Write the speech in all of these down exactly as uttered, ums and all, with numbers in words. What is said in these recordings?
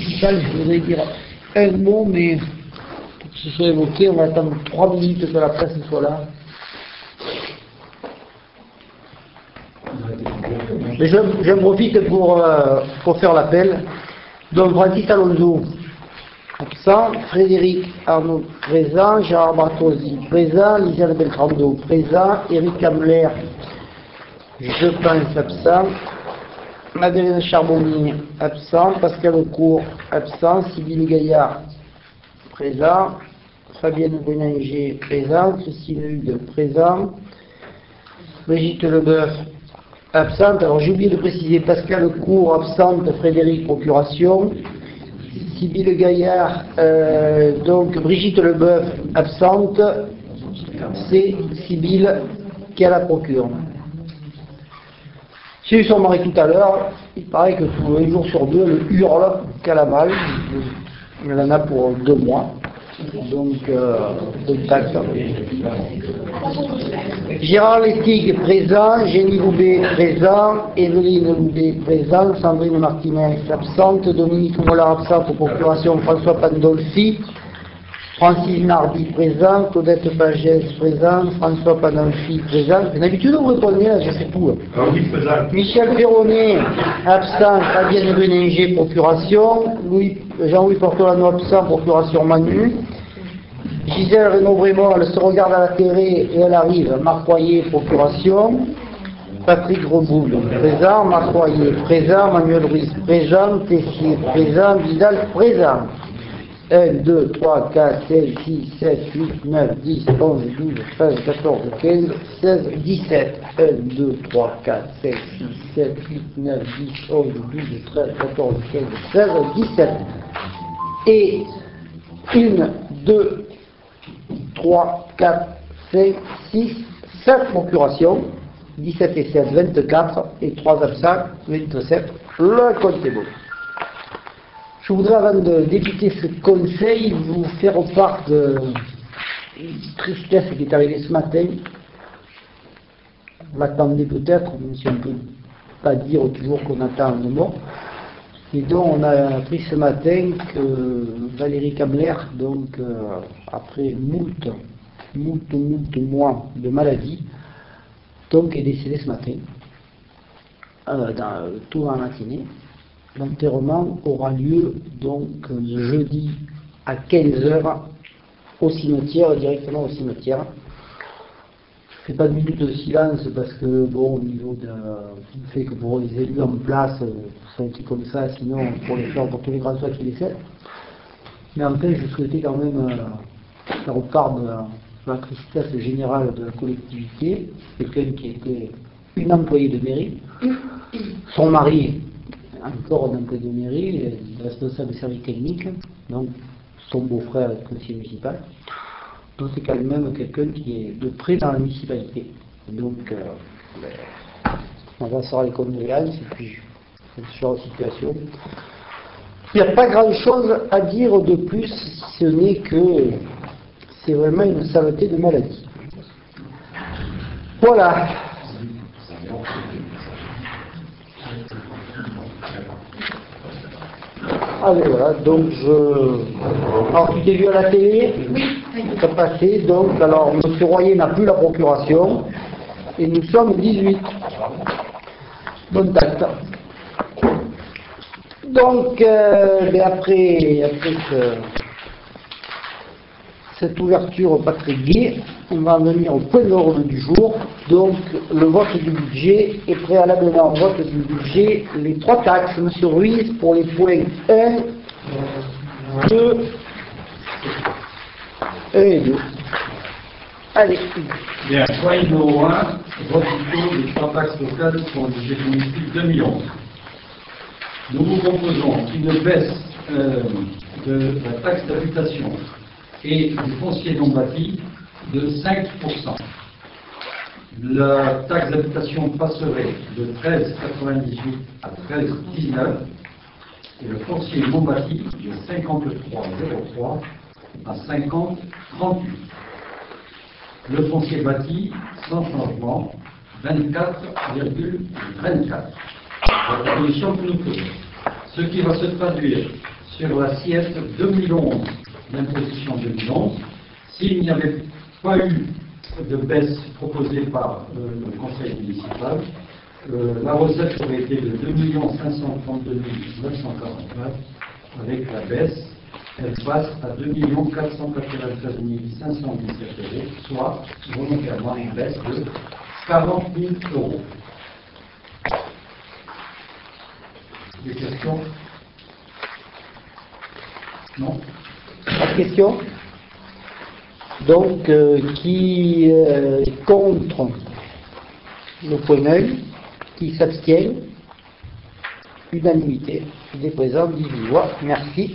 municipal, je voudrais dire un mot, mais pour que ce soit évoqué, on va attendre trois minutes que la presse soit là. Je, je profite pour, euh, pour faire l'appel. Donc Francis Alonso, absent, Frédéric Arnaud présent, Gérard Bartosi présent, Lisiane Beltrando présent, Éric Hamler, je pense absent, Madeleine Charbonnier absent, Pascal Aucourt absent, Sybille Gaillard présent, Fabienne Beninger présent, Christine Hude présent, Brigitte Leboeuf absente. Alors j'ai oublié de préciser Pascal Aucourt absente, Frédéric procuration, Sybille Gaillard, euh, donc Brigitte Leboeuf absente, c'est Sybille qui a la procure. J'ai eu son mari tout à l'heure, il paraît que tous les jours sur deux, elle hurle qu'elle a mal, elle en a pour deux mois, donc euh, contact. Gérard Lestig présent, Jenny Loubet présent, Evelyne Loubet présent, Sandrine Martinez absente, Dominique Mollard absente aux procurations, François Pandolfi, Francis Nardi présent, Claudette Pagès présent, François Pandolfi présent. D'habitude on répondait là, je sais tout. Michel Ferronnet absent, Fabienne Beninger procuration, Louis, Jean-Louis Portolano absent, procuration Manu. Gisèle Renaud-Brémond, elle se regarde à la télé et elle arrive. Marc Royer, procuration. Patrick Reboul, présent. Marc Royer, présent. Manuel Ruiz, présent. Tessier, présent. Vidal, présent. un, deux, trois, quatre, cinq, six, sept, huit, neuf, dix, onze, douze, treize, quatorze, quinze, seize, dix-sept. un, deux, trois, quatre, cinq, six, sept, huit, neuf, dix, onze, douze, treize, quatorze, quinze, seize, dix-sept. Et une, deux, trois, quatre, cinq, six, sept procurations, dix-sept et sept, vingt-quatre, et trois absents, vingt-sept, le compte est bon. Je voudrais, avant de débuter ce conseil, vous faire part de une tristesse qui est arrivée ce matin. On l'attendait peut-être, même si on ne peut pas dire toujours qu'on attend le mort. Et donc on a appris ce matin que Valérie Kamler, donc euh, après moult, moult, moult mois de maladie, donc est décédée ce matin, euh, dans, tout dans la matinée. L'enterrement aura lieu donc jeudi à quinze heures au cimetière, directement au cimetière. Je ne fais pas de minute de silence parce que, bon, au niveau de, du fait que pour les élus en place, c'est un petit comme ça, sinon pour les faire pour tous les grands soins qui décèdent. Mais en fait, je souhaitais quand même euh, faire part de la, de la tristesse générale de la collectivité, quelqu'un qui était une employée de mairie, son mari, encore un employé de mairie, responsable de service technique, donc son beau-frère est conseiller municipal. Donc c'est quand même quelqu'un qui est de près dans la municipalité. Donc euh, ben, on va sortir les condoléances et puis sur la situation. Il n'y a pas grand chose à dire de plus, si ce n'est que c'est vraiment une saleté de maladie. Voilà. Allez, voilà, donc je... Alors, tu t'es vu à la télé? Oui. Ça passé, donc, alors, M. Royer n'a plus la procuration, et nous sommes dix-huit. Bon tact. Donc, euh, ben après, après ce, cette ouverture pas très gaie, on va en venir au point d'ordre du jour. Donc, le vote du budget est préalablement au vote du budget. Les trois taxes, M. Ruiz, pour les points un, deux, un et deux. Allez. Bien, point numéro un, vote du taux des trois taxes locales pour le budget municipal deux mille onze. Nous vous proposons une baisse euh, de la taxe d'habitation et du foncier non bâti de cinq pour cent. La taxe d'habitation passerait de treize virgule quatre-vingt-dix-huit à treize virgule dix-neuf et le foncier non bâti de cinquante-trois virgule zéro trois à cinquante virgule trente-huit. Le foncier bâti, sans changement, vingt-quatre virgule vingt-quatre. La proposition que nous faisons, ce qui va se traduire sur l'assiette deux mille onze, l'imposition deux mille onze. S'il n'y avait pas eu de baisse proposée par euh, le conseil municipal, euh, la recette aurait été de deux millions cinq cent trente-deux mille neuf cent quarante-neuf. Avec la baisse, elle passe à deux millions quatre cent quatre-vingt-treize mille cinq cent dix-sept euros, soit volontairement une baisse de quarante mille euros. Des questions? Non? Pas de questions? Donc, euh, qui euh, est contre le point nul, qui s'abstient? Unanimité des présents, dix-huit voix. Merci.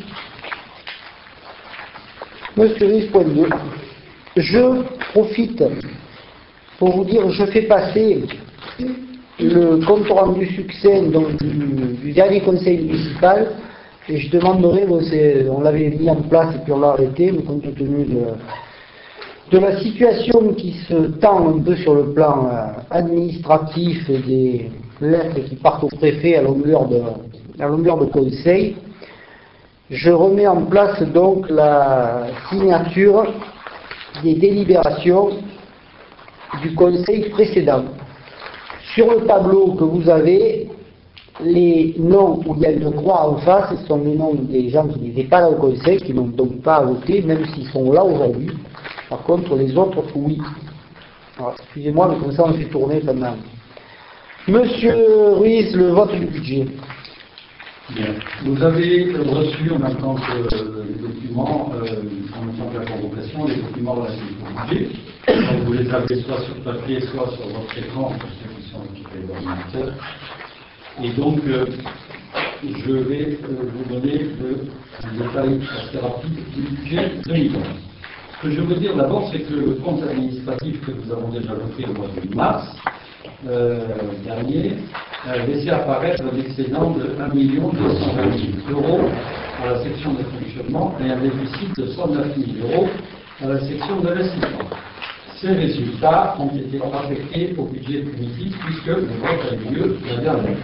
Monsieur Riche, point deux. Je profite pour vous dire, je fais passer le compte rendu succinct donc, du, du dernier conseil municipal et je demanderai, bon, on l'avait mis en place et puis on l'a arrêté, mais compte tenu de, de la situation qui se tend un peu sur le plan euh, administratif et des lettres qui partent au préfet à longueur de, à longueur de conseil, je remets en place donc la signature des délibérations du conseil précédent. Sur le tableau que vous avez, les noms où il y a une croix en face, ce sont les noms des gens qui n'étaient pas là au conseil, qui n'ont donc pas voté, même s'ils sont là aujourd'hui. Par contre, les autres, oui. Excusez-moi, mais comme ça on fait tourner pendant. Monsieur Ruiz, le vote du budget. Bien. Vous avez reçu en même temps que euh, les documents, euh, en même temps que la convocation, les documents relatifs au budget. Donc, vous les avez soit sur papier, soit sur votre écran, pour ceux qui sont équipés d'ordinateur. Et donc, euh, je vais euh, vous donner le, le détail assez rapide du budget deux mille onze. Ce que je veux dire d'abord, c'est que le compte administratif que nous avons déjà voté au mois de mars euh, dernier a laissé apparaître un excédent de un million deux cent vingt mille euros à la section de fonctionnement et un déficit de cent neuf mille euros à la section d'investissement. Ces résultats ont été affectés au budget primitif puisque le vote a eu lieu la dernière.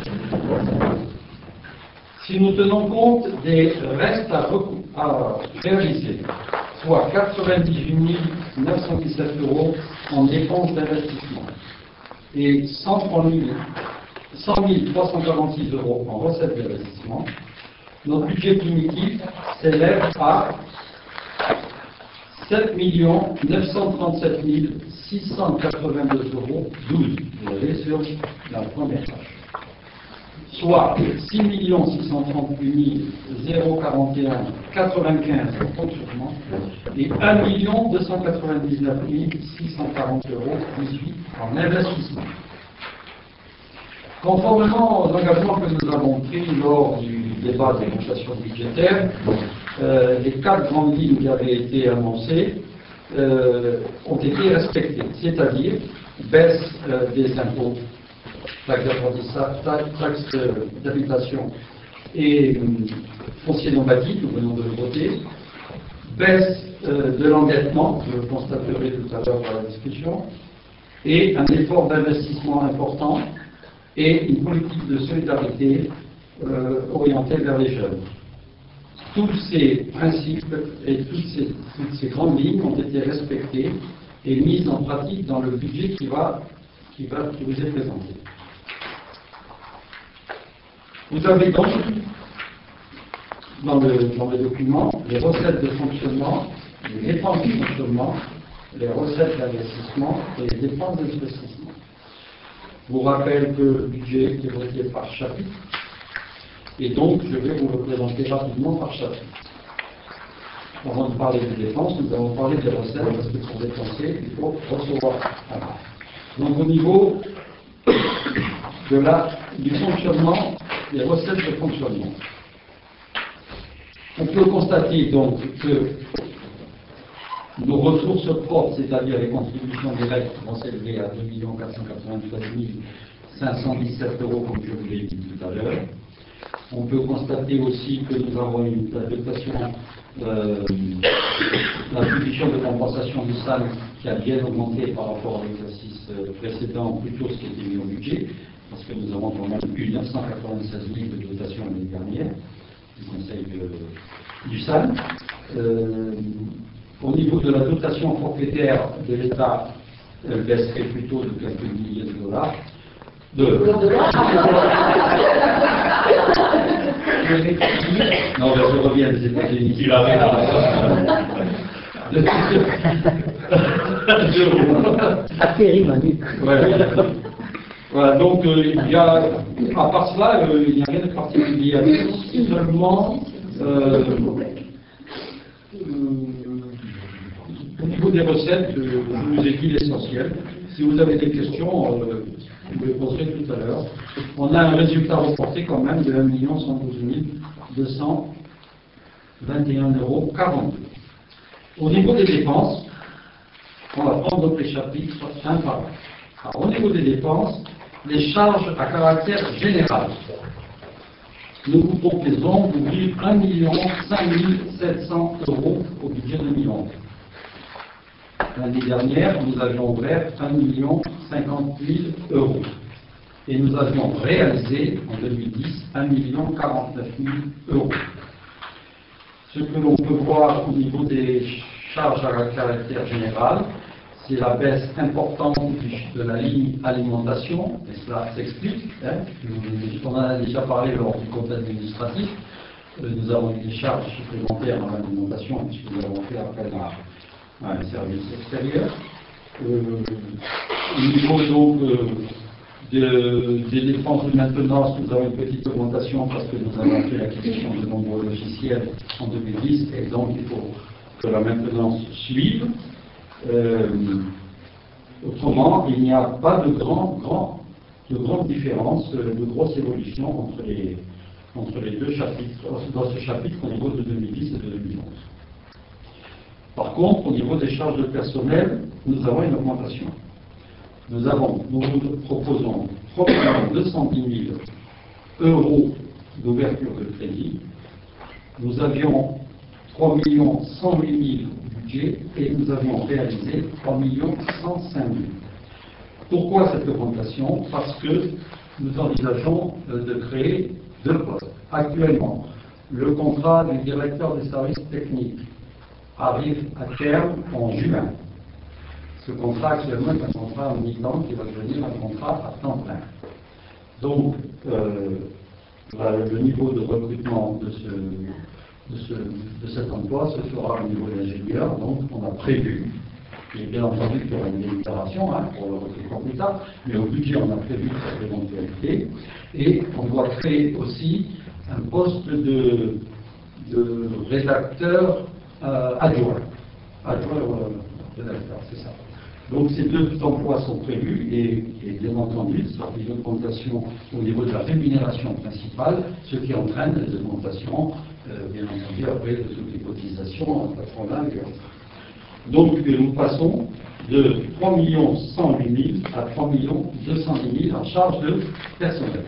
Si nous tenons compte des restes à, à réaliser, soit quatre-vingt-dix-huit mille neuf cent dix-sept euros en dépenses d'investissement et cent mille trois cent quarante-six euros en recettes d'investissement, notre budget primitif s'élève à sept millions neuf cent trente-sept mille six cent quatre-vingt-deux euros douze. Vous l'avez sur la première page. Soit six millions six cent trente-huit mille quarante et un quatre-vingt-quinze en fonctionnement et un million deux cent quatre-vingt-dix-neuf mille six cent quarante euros dix-huit en investissement. Conformément aux engagements que nous avons pris lors du débat des négociations budgétaires, euh, les quatre grandes lignes qui avaient été annoncées euh, ont été respectées, c'est-à-dire baisse euh, des impôts, taxes d'apprentissage, taxes d'habitation et euh, foncier non bâti, nous venons de le voter, baisse euh, de l'endettement, je le constaterai tout à l'heure par la discussion, et un effort d'investissement important et une politique de solidarité euh, orientée vers les jeunes. Tous ces principes et toutes ces, toutes ces grandes lignes ont été respectées et mises en pratique dans le budget qui, va, qui, va, qui vous est présenté. Vous avez donc dans le, dans le document les recettes de fonctionnement, les dépenses de fonctionnement, les recettes d'investissement et les dépenses d'investissement. Je vous rappelle que le budget est voté par chapitre, et donc je vais vous le présenter rapidement par chapitre. Avant de parler des dépenses, nous allons parler des recettes, parce que pour dépenser, il faut recevoir. Donc au niveau de la, du fonctionnement, des recettes de fonctionnement, on peut constater donc que nos ressources propres, c'est-à-dire les contributions directes, vont s'élever à deux millions quatre cent quatre-vingt-treize mille cinq cent dix-sept euros, comme je vous l'ai dit tout à l'heure. On peut constater aussi que nous avons une dotation, euh, l'attribution de compensation du S A N qui a bien augmenté par rapport à l'exercice précédent, plutôt ce qui était mis au budget, parce que nous avons quand même eu neuf cent quatre-vingt-seize mille de dotation l'année dernière, du Conseil de, du S A N. Euh, au niveau de la dotation forfaitaire de l'État, elle baisserait plutôt de quelques milliers de dollars. De... Non, ben, je reviens des États-Unis. Il a rien Atterri, Manu. Voilà. Voilà, donc euh, il y a, à part cela, euh, il n'y a rien de particulier à dire, seulement euh, euh, au niveau des recettes, euh, je vous ai dit l'essentiel. Si vous avez des questions, euh, vous les poserez tout à l'heure. On a un résultat reporté quand même de un million cent douze mille deux cent vingt et un euros quarante-deux. Au niveau des dépenses, on va prendre les chapitres un par un. Alors, au niveau des dépenses, les charges à caractère général. Nous vous proposons d'ouvrir un million cinq mille sept cents euros au budget deux mille onze. L'année dernière, nous avions ouvert un million cinquante mille euros. Et nous avions réalisé en deux mille dix un million quarante-neuf mille euros. Ce que l'on peut voir au niveau des charges à caractère général, c'est la baisse importante de la ligne alimentation, et cela s'explique. Hein, on en a déjà parlé lors du compte administratif. Nous avons eu des charges supplémentaires dans l'alimentation, puisque nous avons fait appel à, à un service extérieur. Euh, au niveau donc euh, de, des dépenses de maintenance, nous avons une petite augmentation parce que nous avons fait l'acquisition de nombreux logiciels en deux mille dix, et donc il faut que la maintenance suive. Euh, autrement, il n'y a pas de, grand, grand, de grande différence, de grosse évolution entre les, entre les deux chapitres, dans ce chapitre au niveau de deux mille dix et de deux mille onze. Par contre, au niveau des charges de personnel, nous avons une augmentation. Nous, avons, nous proposons trois millions deux cent dix mille euros d'ouverture de crédit. Nous avions trois millions cent huit mille budget et nous avions réalisé trois millions cent cinq mille. Pourquoi cette augmentation? Parce que nous envisageons de créer deux postes. Actuellement, le contrat du directeur des services techniques arrive à terme en juin. Ce contrat actuellement est un contrat en mi-temps qui va devenir un contrat à temps plein. Donc, euh, le niveau de recrutement de, ce, de, ce, de cet emploi se fera au niveau de l'ingénieur. Donc, on a prévu, et bien entendu qu'il y aura une délibération hein, pour le recrutement plus tard, mais au budget, on a prévu cette éventualité. Et on doit créer aussi un poste de, de rédacteur euh, adjoint. Adjoint euh, rédacteur, c'est ça. Donc ces deux emplois sont prévus et, et bien entendu, ça fait une augmentation au niveau de la rémunération principale, ce qui entraîne des augmentations, euh, bien entendu, après de toutes les cotisations patronales et autres. Donc nous passons de trois millions cent huit mille à trois millions deux cent dix mille en charge de personnel.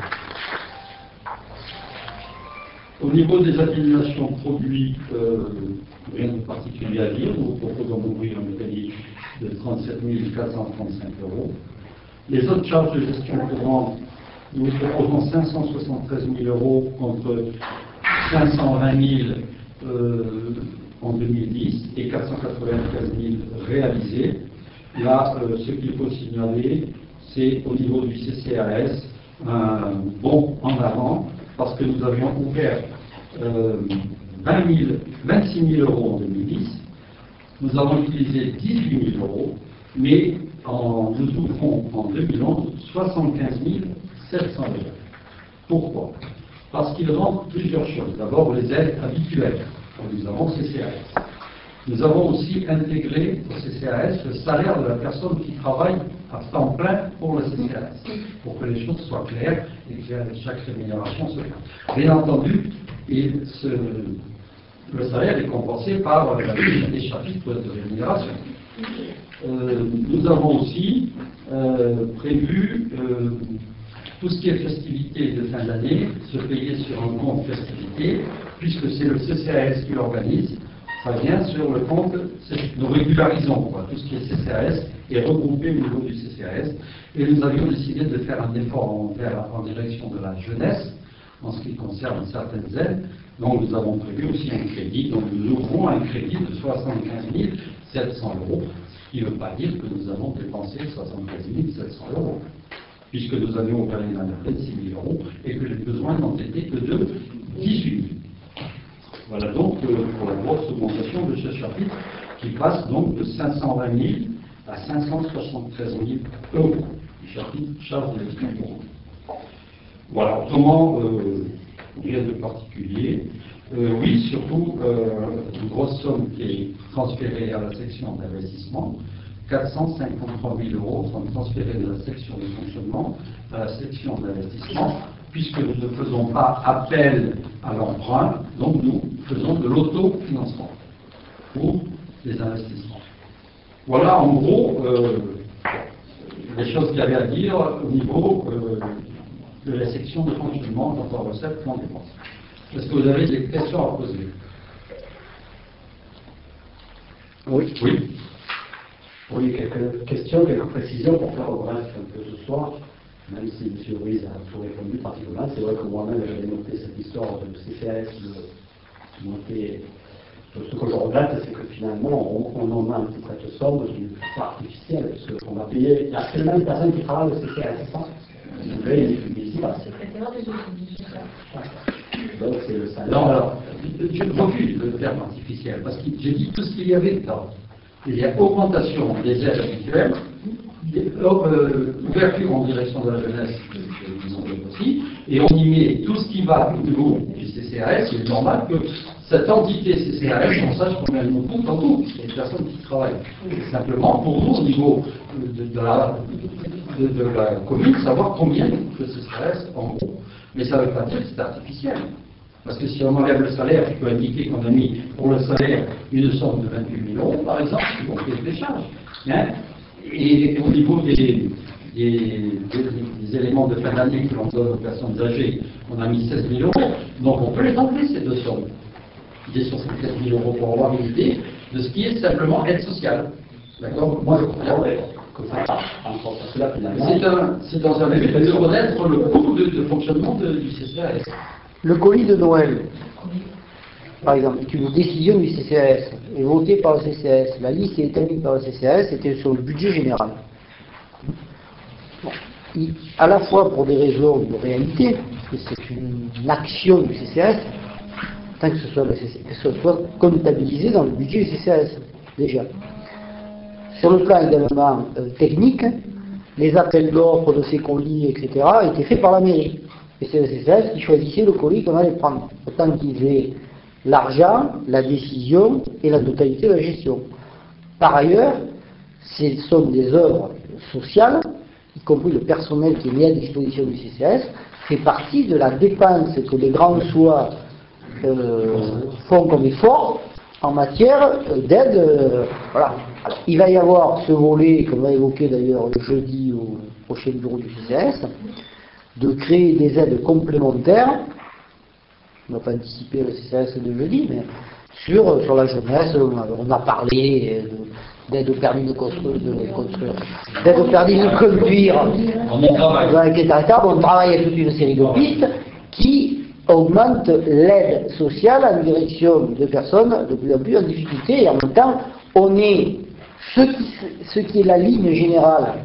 Au niveau des atténuations de produits, euh, rien de particulier à dire. Nous proposons d'ouvrir un crédit de trente-sept mille quatre cent trente-cinq euros. Les autres charges de gestion courante, nous proposons cinq cent soixante-treize mille euros contre cinq cent vingt mille euh, en deux mille dix et quatre cent quatre-vingt-quinze mille réalisés. Là, euh, ce qu'il faut signaler, c'est au niveau du C C A S un bond en avant parce que nous avions ouvert euh, vingt mille, vingt-six mille euros en deux mille dix. Nous avons utilisé dix-huit mille euros, mais en, nous ouvrons en deux mille onze soixante-quinze mille sept cents euros. Pourquoi? Parce qu'il rentre plusieurs choses. D'abord, les aides habituelles. Nous avons C C A S. Nous avons aussi intégré au C C A S le salaire de la personne qui travaille à temps plein pour le C C A S, pour que les choses soient claires et que chaque rémunération se fasse. Bien entendu, il se, le salaire est compensé par les chapitres de rémunération. Euh, nous avons aussi euh, prévu euh, tout ce qui est festivités de fin d'année, se payer sur un compte festivité, puisque c'est le C C A S qui l'organise, ça vient sur le compte, nous régularisons quoi, tout ce qui est C C A S est regroupé au niveau du C C A S, et nous avions décidé de faire un effort en, en direction de la jeunesse, en ce qui concerne certaines aides, Donc nous avons prévu aussi un crédit, donc nous ouvrons un crédit de soixante-quinze mille sept cents euros, ce qui ne veut pas dire que nous avons dépensé soixante-quinze mille sept cents euros, puisque nous avions opéré une année de six mille euros et que les besoins n'ont été que de dix-huit mille. Voilà donc euh, pour la grosse augmentation de ce chapitre qui passe donc de cinq cent vingt mille à cinq cent soixante-treize mille euros du chapitre charge de l'équipement. Voilà, autrement, euh, rien de particulier. Euh, oui, surtout euh, une grosse somme qui est transférée à la section d'investissement. quatre cent cinquante-trois mille euros sont transférés de la section de fonctionnement à la section d'investissement, puisque nous ne faisons pas appel à l'emprunt, donc nous faisons de l'autofinancement pour les investissements. Voilà en gros euh, les choses qu'il y avait à dire au niveau euh, de la section de fonctionnement dans la recette plan dépenses. Est-ce que vous avez des questions à poser? Oui. Oui. Oui, quelques questions, quelques précisions pour faire bref un peu ce soir, même si M. Ruiz a tout répondu pratiquement. C'est vrai que moi-même j'avais noté cette histoire de C C A S de monter. Ce que je regrette, c'est que finalement on, on augmente cette somme d'une façon artificielle, parce qu'on va payer. Il y a tellement de personnes qui travaillent au C C A S, c'est ça? Vous voyez, les publicités. Donc c'est le salaire. Non, alors, je refuse le terme artificiel, parce que j'ai dit tout ce qu'il y avait dedans. Il y a augmentation des aides habituelles, des, euh, ouverture en direction de la jeunesse, de, aussi, et on y met tout ce qui va au niveau du C C A S. Il est normal que cette entité C C A S, on sache combien elle nous coûte en tout, les personnes qui travaillent. Et simplement, pour nous, au niveau de, de, la, de, de la commune, savoir combien coûte le C C A S en gros. Mais ça ne veut pas dire que c'est artificiel. Parce que si on enlève le salaire, il peut indiquer qu'on a mis pour le salaire une somme de vingt-huit mille euros, par exemple, qui vont payer des charges. Hein, et au niveau des, des, des, des éléments de fin d'année que l'on donne aux personnes âgées, on a mis seize mille euros. Donc on peut les enlever, ces deux sommes. Des soixante-quinze mille euros pour avoir une idée de ce qui est simplement aide sociale. D'accord? Moi je crois que ça passe encore, parce que là finalement. C'est un, c'est dans un but de connaître le coût de, de fonctionnement de, du C C A S. Le colis de Noël, par exemple, est une décision du C C A S, est votée par le C C A S. La liste est établie par le C C A S, c'était sur le budget général. Bon. Il, à la fois pour des raisons de réalité, parce que c'est une, une action du C C A S, tant que ce soit, le C C A S, que ce soit comptabilisé dans le budget du C C A S, déjà. Sur le plan également euh, technique, les appels d'offres de ces colis, et cetera, étaient faits par la mairie. Et c'est le C C A S qui choisissait le colis qu'on allait prendre, autant qu'ils aient l'argent, la décision et la totalité de la gestion. Par ailleurs, ce sont des œuvres sociales, y compris le personnel qui est mis à disposition du C C A S, fait partie de la dépense que les grands soirs euh, font comme effort en matière d'aide. Euh, voilà. Alors, il va y avoir ce volet, qu'on va évoquer d'ailleurs le jeudi au prochain bureau du C C A S, de créer des aides complémentaires. On ne va pas anticiper le C C A S de jeudi, mais sur, sur la jeunesse, on a, on a parlé d'aide au permis de construire, de construire, d'aide au permis de conduire, et cetera. On travaille avec toute une série de pistes qui augmentent l'aide sociale en direction de personnes de plus en plus en difficulté, et en même temps, on est ce qui, ce qui est la ligne générale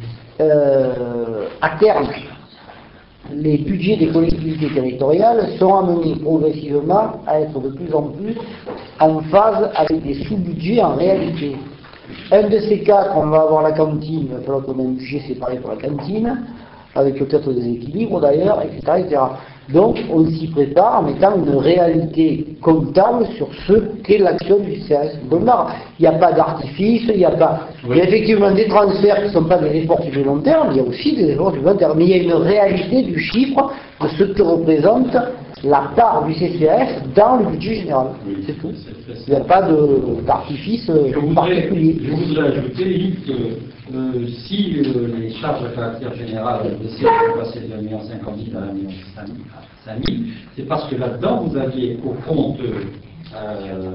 euh, à terme. Les budgets des collectivités territoriales sont amenés progressivement à être de plus en plus en phase avec des sous-budgets en réalité. Un de ces quatre, on va avoir la cantine, il va falloir qu'on ait un budget séparé pour la cantine, avec peut-être des équilibres d'ailleurs, et cetera, et cetera. Donc on s'y prépare en mettant une réalité comptable sur ce qu'est l'action du C C A S. Donc là, il n'y a pas d'artifice, il n'y a pas... Il y a effectivement des transferts qui ne sont pas des efforts supplémentaires, mais il y a aussi des efforts supplémentaires. Mais il y a une réalité du chiffre de ce que représente la part du C C A S dans le budget général. C'est tout. Il n'y a pas d'artifice particulier. Je voudrais ajouter, Yves, que euh, si euh, les charges à caractère général de C sont passées de un million cinquante mille à un million cinq mille, c'est parce que là-dedans, vous aviez au compte euh,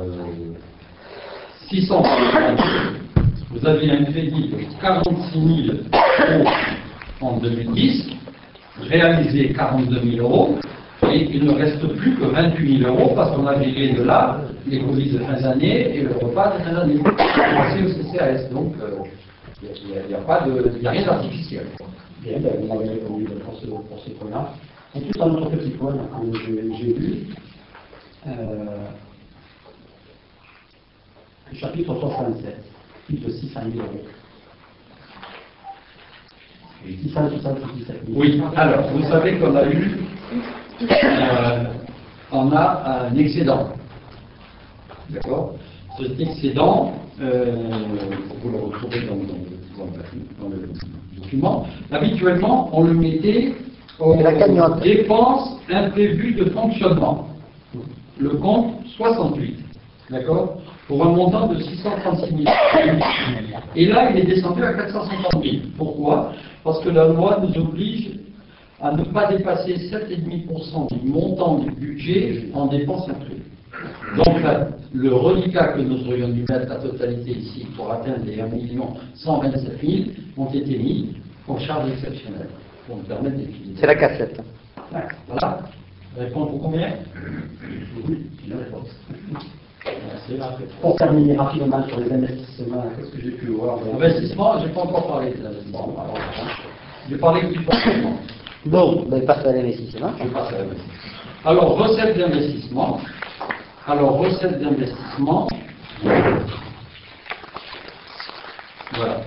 six cent cinquante, vous aviez un crédit de quarante-six mille euros en deux mille dix, réalisé quarante-deux mille euros, et et il ne reste plus que vingt-huit mille euros parce qu'on a viré de là les colis de fin d'année et le repas de fin d'année. C'est au C C A S, donc il euh, n'y a, a, a pas de, y a rien d'artificiel. Bien, ben, vous m'avez répondu pour ce, pour ce point-là. Ensuite, un autre petit point que j'ai vu, euh, le chapitre soixante-sept, plus de six cent mille euros. six cent soixante-dix-sept mille. Oui, alors, vous savez qu'on a eu, euh, on a un excédent. D'accord? Cet excédent, euh, vous le retrouvez dans, dans, dans, dans le document. Habituellement, on le mettait aux dépenses imprévues de fonctionnement. Le compte soixante-huit. D'accord? Pour un montant de six cent trente-six mille. Et là, il est descendu à quatre cent cinquante mille. Pourquoi? Parce que la loi nous oblige à ne pas dépasser sept virgule cinq pour cent du montant du budget en dépenses imprévues. Donc là, le reliquat que nous aurions dû mettre la totalité ici pour atteindre les un million cent vingt-sept mille ont été mis en charge exceptionnelle pour nous permettre d'équilibrer. C'est la cassette. Voilà. Répondre pour combien? Oui, une réponse. Pour terminer rapidement sur les investissements, qu'est-ce que j'ai pu voir? Investissement, je n'ai pas encore parlé de l'investissement. Alors, j'ai parlé du fonctionnement. Bon, ben passe à l'investissement. Je passe à l'investissement. Alors, recettes d'investissement. Alors, recettes d'investissement. Voilà.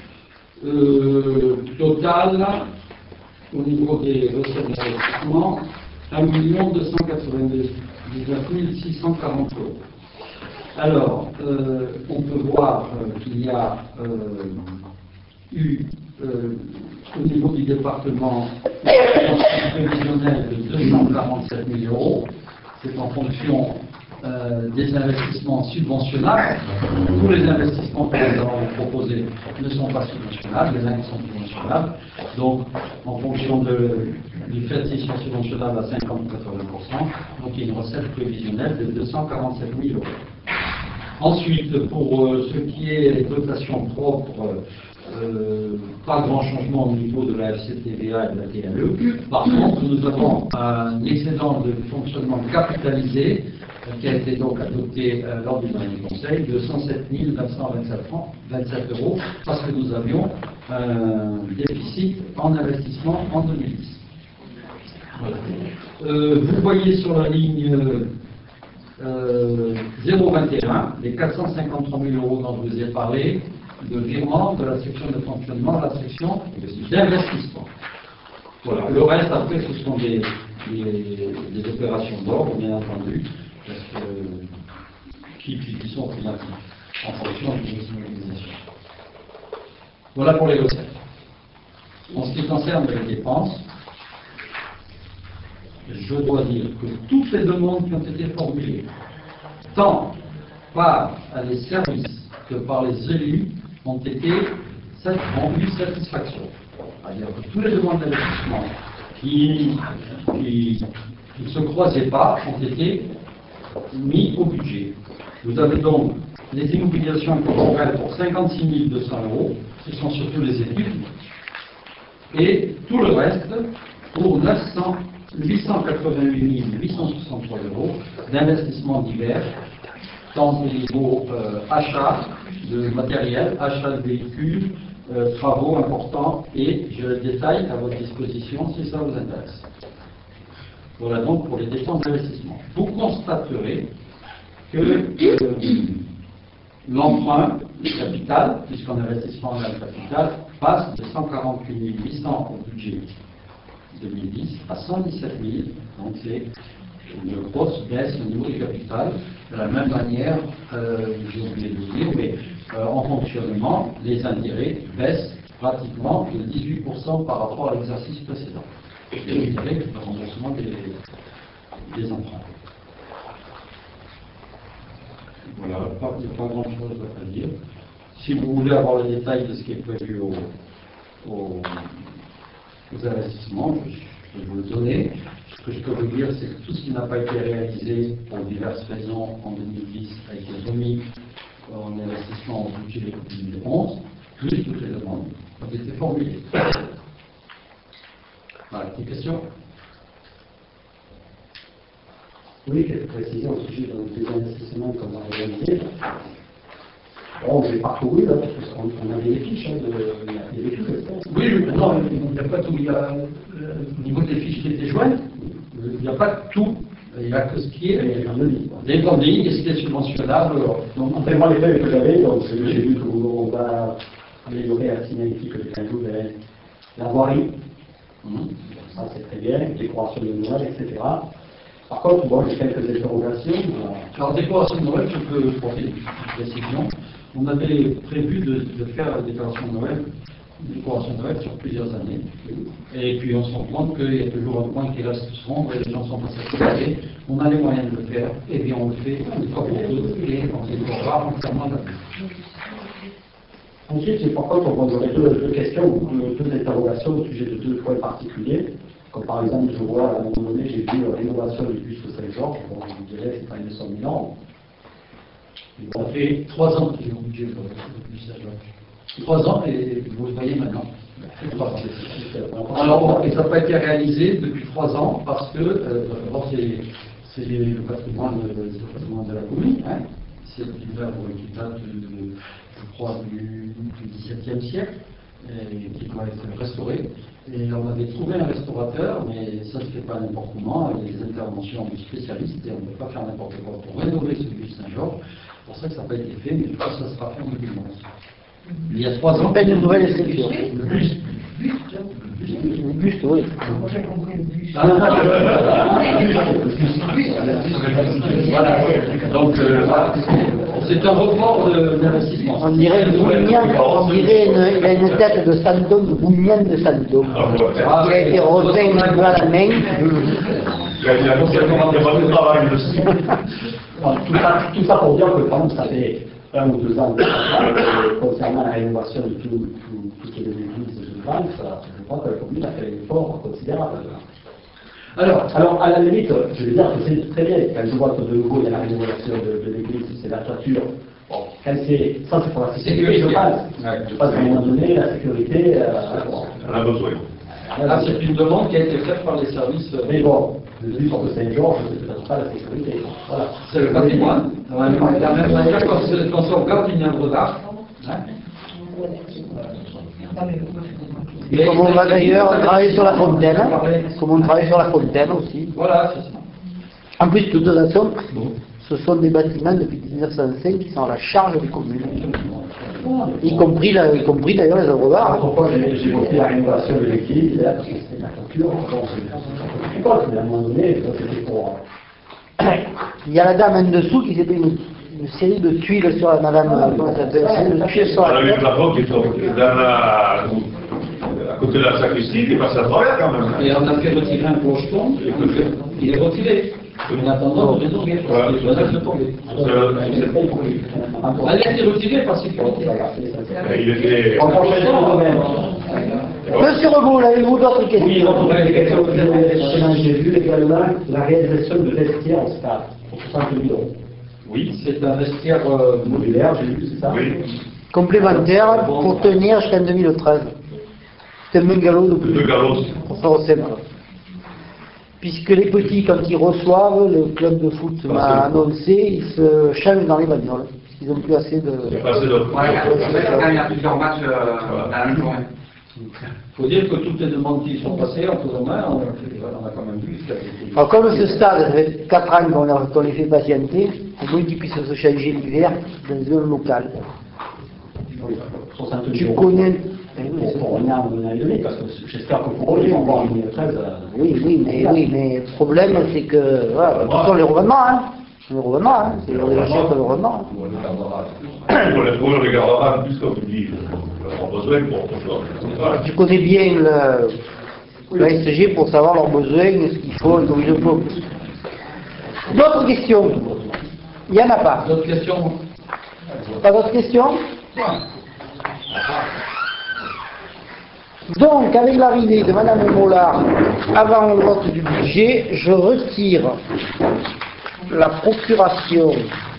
Euh, total, au niveau des recettes d'investissement, un million deux cent quatre-vingt-dix-neuf mille six cent quarante euros. Alors, euh, on peut voir euh, qu'il y a euh, eu, euh, au niveau du département, un prévisionnel de deux cent quarante-sept mille euros. C'est en fonction euh, des investissements subventionnables. Tous les investissements que nous avons proposés ne sont pas subventionnables, les uns qui sont subventionnables. Donc, en fonction de, du fait qu'ils sont subventionnables à cinquante à quatre-vingts pour cent, donc il y a une recette prévisionnelle de deux cent quarante-sept mille euros. Ensuite, pour euh, ce qui est les dotations propres, euh, pas grand changement au niveau de la F C T V A et de la T L E. Par contre, nous avons un excédent de fonctionnement capitalisé euh, qui a été donc adopté euh, lors du dernier conseil de cent sept mille neuf cent vingt-sept euros parce que nous avions un déficit en investissement en deux mille dix. Voilà. Euh, vous voyez sur la ligne euh, zéro vingt et un, les quatre cent cinquante-trois mille euros dont je vous ai parlé, de virement de la section de fonctionnement à la section d'investissement. Voilà. Le reste, après, ce sont des, des, des opérations d'ordre, bien entendu, parce que, qui, qui, qui sont financées en fonction de l'utilisation. Voilà pour les recettes. En ce qui concerne les dépenses, je dois dire que toutes les demandes qui ont été formulées, tant par les services que par les élus, ont été ont eu satisfaction. C'est-à-dire que toutes les demandes d'investissement qui ne se croisaient pas ont été mis au budget. Vous avez donc les immobilisations corporelles pour cinquante-six mille deux cents euros, ce sont surtout les études, et tout le reste pour huit cent quatre-vingt-huit mille huit cent soixante-trois euros d'investissements divers, tant au niveau euh, achat de matériel, achat de véhicules, euh, travaux importants, et je le détaille à votre disposition si ça vous intéresse. Voilà donc pour les dépenses d'investissement. Vous constaterez que euh, l'emprunt du capital, puisqu'en investissement dans le capital, passe de cent quarante-huit mille huit cents au budget deux mille dix à cent dix-sept mille, donc c'est une grosse baisse au niveau du capital. De la même manière, euh, j'ai oublié de vous dire, mais euh, en fonctionnement, les intérêts baissent pratiquement de dix-huit pour cent par rapport à l'exercice précédent. Les intérêts, le remboursement des, des emprunts. Voilà, pas, pas grand chose à dire. Si vous voulez avoir le détail de ce qui est prévu au, au, aux investissements, je vais vous le donner. Ce que je peux vous dire, c'est que tout ce qui n'a pas été réalisé pour diverses raisons en deux mille dix a été remis en investissement au budget de deux mille onze, plus toutes les demandes ont été formulées. Voilà, des questions? Oui, quelques précisions au sujet des investissements qu'on va réaliser. Bon, j'ai parcouru, là, parce qu'on on avait les fiches, hein, de, il y avait tout, oui, oui, non, il n'y a pas tout. Il y a, euh, au niveau des fiches qui étaient jointes, il n'y a pas tout. Il n'y a que ce qui est les grandes lignes, et ce qui est subventionnable. Donc, enfin, moi, les feuilles que j'avais, donc j'ai vu qu'on va améliorer la signalétique de Canjou vers la voirie. Mmh. Ça, c'est très bien, décoration de Noël, et cetera. Par contre, bon, j'ai quelques interrogations. Alors, décoration de Noël, je peux porter une précision. On avait prévu de, de faire la décoration de Noël, une décoration de Noël sur plusieurs années. Et puis on se rend compte qu'il y a toujours un point qui reste sombre et les gens sont pas satisfaits. On a les moyens de le faire, et bien on le fait une fois pour toutes et on décorera entièrement la vie. Ensuite, c'est pourquoi on aurait deux, deux questions, deux, deux interrogations au sujet de deux points particuliers. Comme par exemple, je vois, à un moment donné, j'ai vu la rénovation du bus de Saint-Georges. Bon, je vous dirais, c'est pas une somme énorme. Ça fait trois ans qu'ils ont budget pour le bus Saint-Georges. Trois ans, et vous le voyez maintenant. Alors, bon, et ça n'a pas été réalisé depuis trois ans parce que, euh, d'abord, c'est le patrimoine de, le patrimoine de la commune. Hein. C'est une œuvre qui date, de, je crois, du dix-septième siècle, et qui doit être restaurée. Et on avait trouvé un restaurateur, mais ça ne se fait pas n'importe comment, avec des interventions de spécialistes, et on ne peut pas faire n'importe quoi pour rénover ce bus Saint-Georges. C'est pour ça que ça n'a pas été fait, mais je pense que ça sera fait en deux mille onze. Il y a trois ans. Peine une nouvelle écriture. Le buste. Le buste, oui. Moi j'ai compris le buste. Voilà. Donc, euh, c'est un report d'investissement. On dirait une bougnan, on dirait une, il a une tête de Sandown, de bougnan de Sandown. Il a été repeint un peu à la main. Tout ça, tout ça pour dire que quand même, ça fait un ou deux ans euh, concernant la rénovation de tout, tout, toutes les églises de France, je crois que la commune a fait un effort considérable. Alors, Alors, à la limite, je veux dire que c'est très bien. Quand je vois que de nouveau, il y a la rénovation de, de l'église, c'est la toiture. Bon, quand c'est, ça c'est pour la sécurité, je pense. Ouais. Je pense qu'à un moment donné, la sécurité, euh, bon, On a besoin. là, c'est une demande qui a été faite par les services. euh, mais bon, le but de Saint-Georges, c'est peut-être pas la sécurité. Voilà. C'est le patrimoine. Normalement, de la même manière qu'on qu'on sauvegarde une œuvre d'art. Hein. Et comme on va d'ailleurs travailler sur la fontaine, comme on travaille sur la fontaine aussi. Voilà, c'est ça. En plus, de toute façon, ce sont des bâtiments depuis mille neuf cent cinq qui sont à la charge des communes. Y compris, la- y compris d'ailleurs les œuvres Alors, d'art. pourquoi j'ai j'ai voté la rénovation de l'église, là, parce que c'était la toiture, bon, je ne sais pas, mais à un moment donné, ça, c'était pour... Il y a la dame en dessous qui s'est fait une, une série de tuiles sur la madame, euh, comment ça s'appelle, une série de tuiles sur On a la vu le tête. plafond qui est dans la, à côté de la sacristie, qui passe à travers quand même. Et on a fait retirer un clocheton, il est retiré. En attendant de rénover, parce qu'il menace de tomber. Elle a été retirée par sécurité. Il était. On prochaine fois, quand même. Monsieur Rebaud, avez-vous d'autres Oui, questions? on pourrait des questions que j'ai j'ai vu également la réalisation de vestiaires au stade, pour soixante mille euros. Oui, c'est un vestiaire euh, Modulaire, j'ai vu, c'est ça? Oui. Complémentaire pour tenir jusqu'en deux mille treize. C'est un bungalow de Deux plus. galops. Pour faire au simple. Puisque les petits, quand ils reçoivent, le club de foot m'a annoncé, ils se changent dans les bagnoles. Ils n'ont plus assez de... C'est passé de. Il y a plusieurs matchs euh, à la même journée. Il faut dire que toutes les demandes qui sont passées en faisant main, on a, fait- on a quand même vu qu'il y a été- Alors comme ce stade, ça fait quatre ans qu'on a- qu'on les fait patienter, au moins qu'ils puissent se changer l'hiver dans un local. soixante Tu mille euros. connais... Eh oui, Pour c'est- pour revenir à mon année donnée, parce que j'espère que pour eux, ils vont voir en deux mille treize. euh, oui, oui, mais, oui, mais le problème c'est que... Voilà, de toute façon, les revendements, hein. Les revendements, hein. C'est les achats de revendement. On les trouve, on les gardera plus comme tu dis. On a besoin pour autre chose. Voilà. Tu connais bien le, la S G pour savoir leurs besoins, ce qu'il faut et comme il faut. D'autres questions? Il n'y en a pas. D'autres questions? Pas d'autres questions? Donc, avec l'arrivée de Madame Mollard, avant le vote du budget, je retire la procuration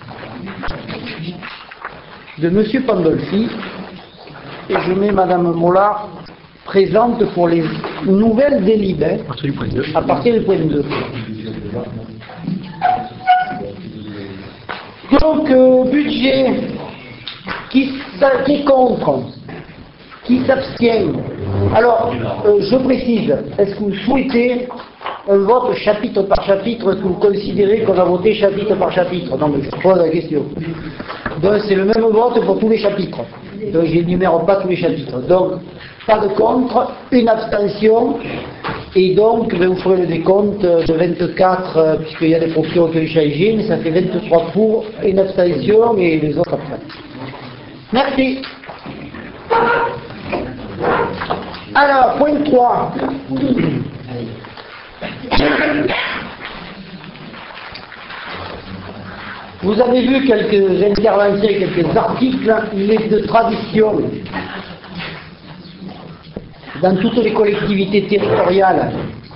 de Monsieur Pandolfi et je mets Madame Mollard présente pour les nouvelles délibères à partir du point deux. Donc, euh, budget, qui, qui est contre? Qui s'abstient? Alors, euh, je précise, est-ce que vous souhaitez un vote chapitre par chapitre? Est-ce que vous considérez qu'on a voté chapitre par chapitre? Non, mais je pose la question. Donc, c'est le même vote pour tous les chapitres. Donc, je n'énumère pas tous les chapitres. Donc, pas de contre, une abstention. Et donc, ben, vous ferez le décompte de vingt-quatre, euh, puisqu'il y a des proportions qui ont changé, mais ça fait vingt-trois pour, une abstention et les autres après. Merci. Alors, point trois. Vous avez vu quelques interventions, quelques articles, il est de tradition dans toutes les collectivités territoriales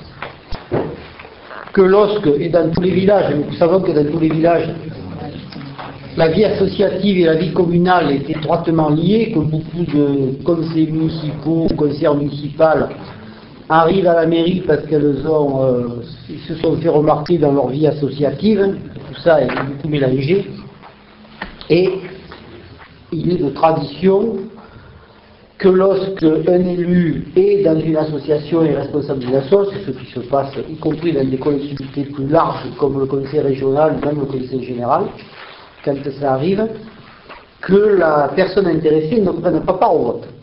que lorsque, et dans tous les villages, nous savons que dans tous les villages, la vie associative et la vie communale est étroitement liée, que beaucoup de conseils municipaux, conseillères municipales arrivent à la mairie parce qu'elles ont, euh, ils se sont fait remarquer dans leur vie associative, tout ça est beaucoup mélangé, et il est de tradition que lorsque un élu est dans une association et responsable d'une association, c'est ce qui se passe, y compris dans des collectivités plus larges comme le conseil régional, même le conseil général, quand ça arrive, que la personne intéressée ne prenne pas part au vote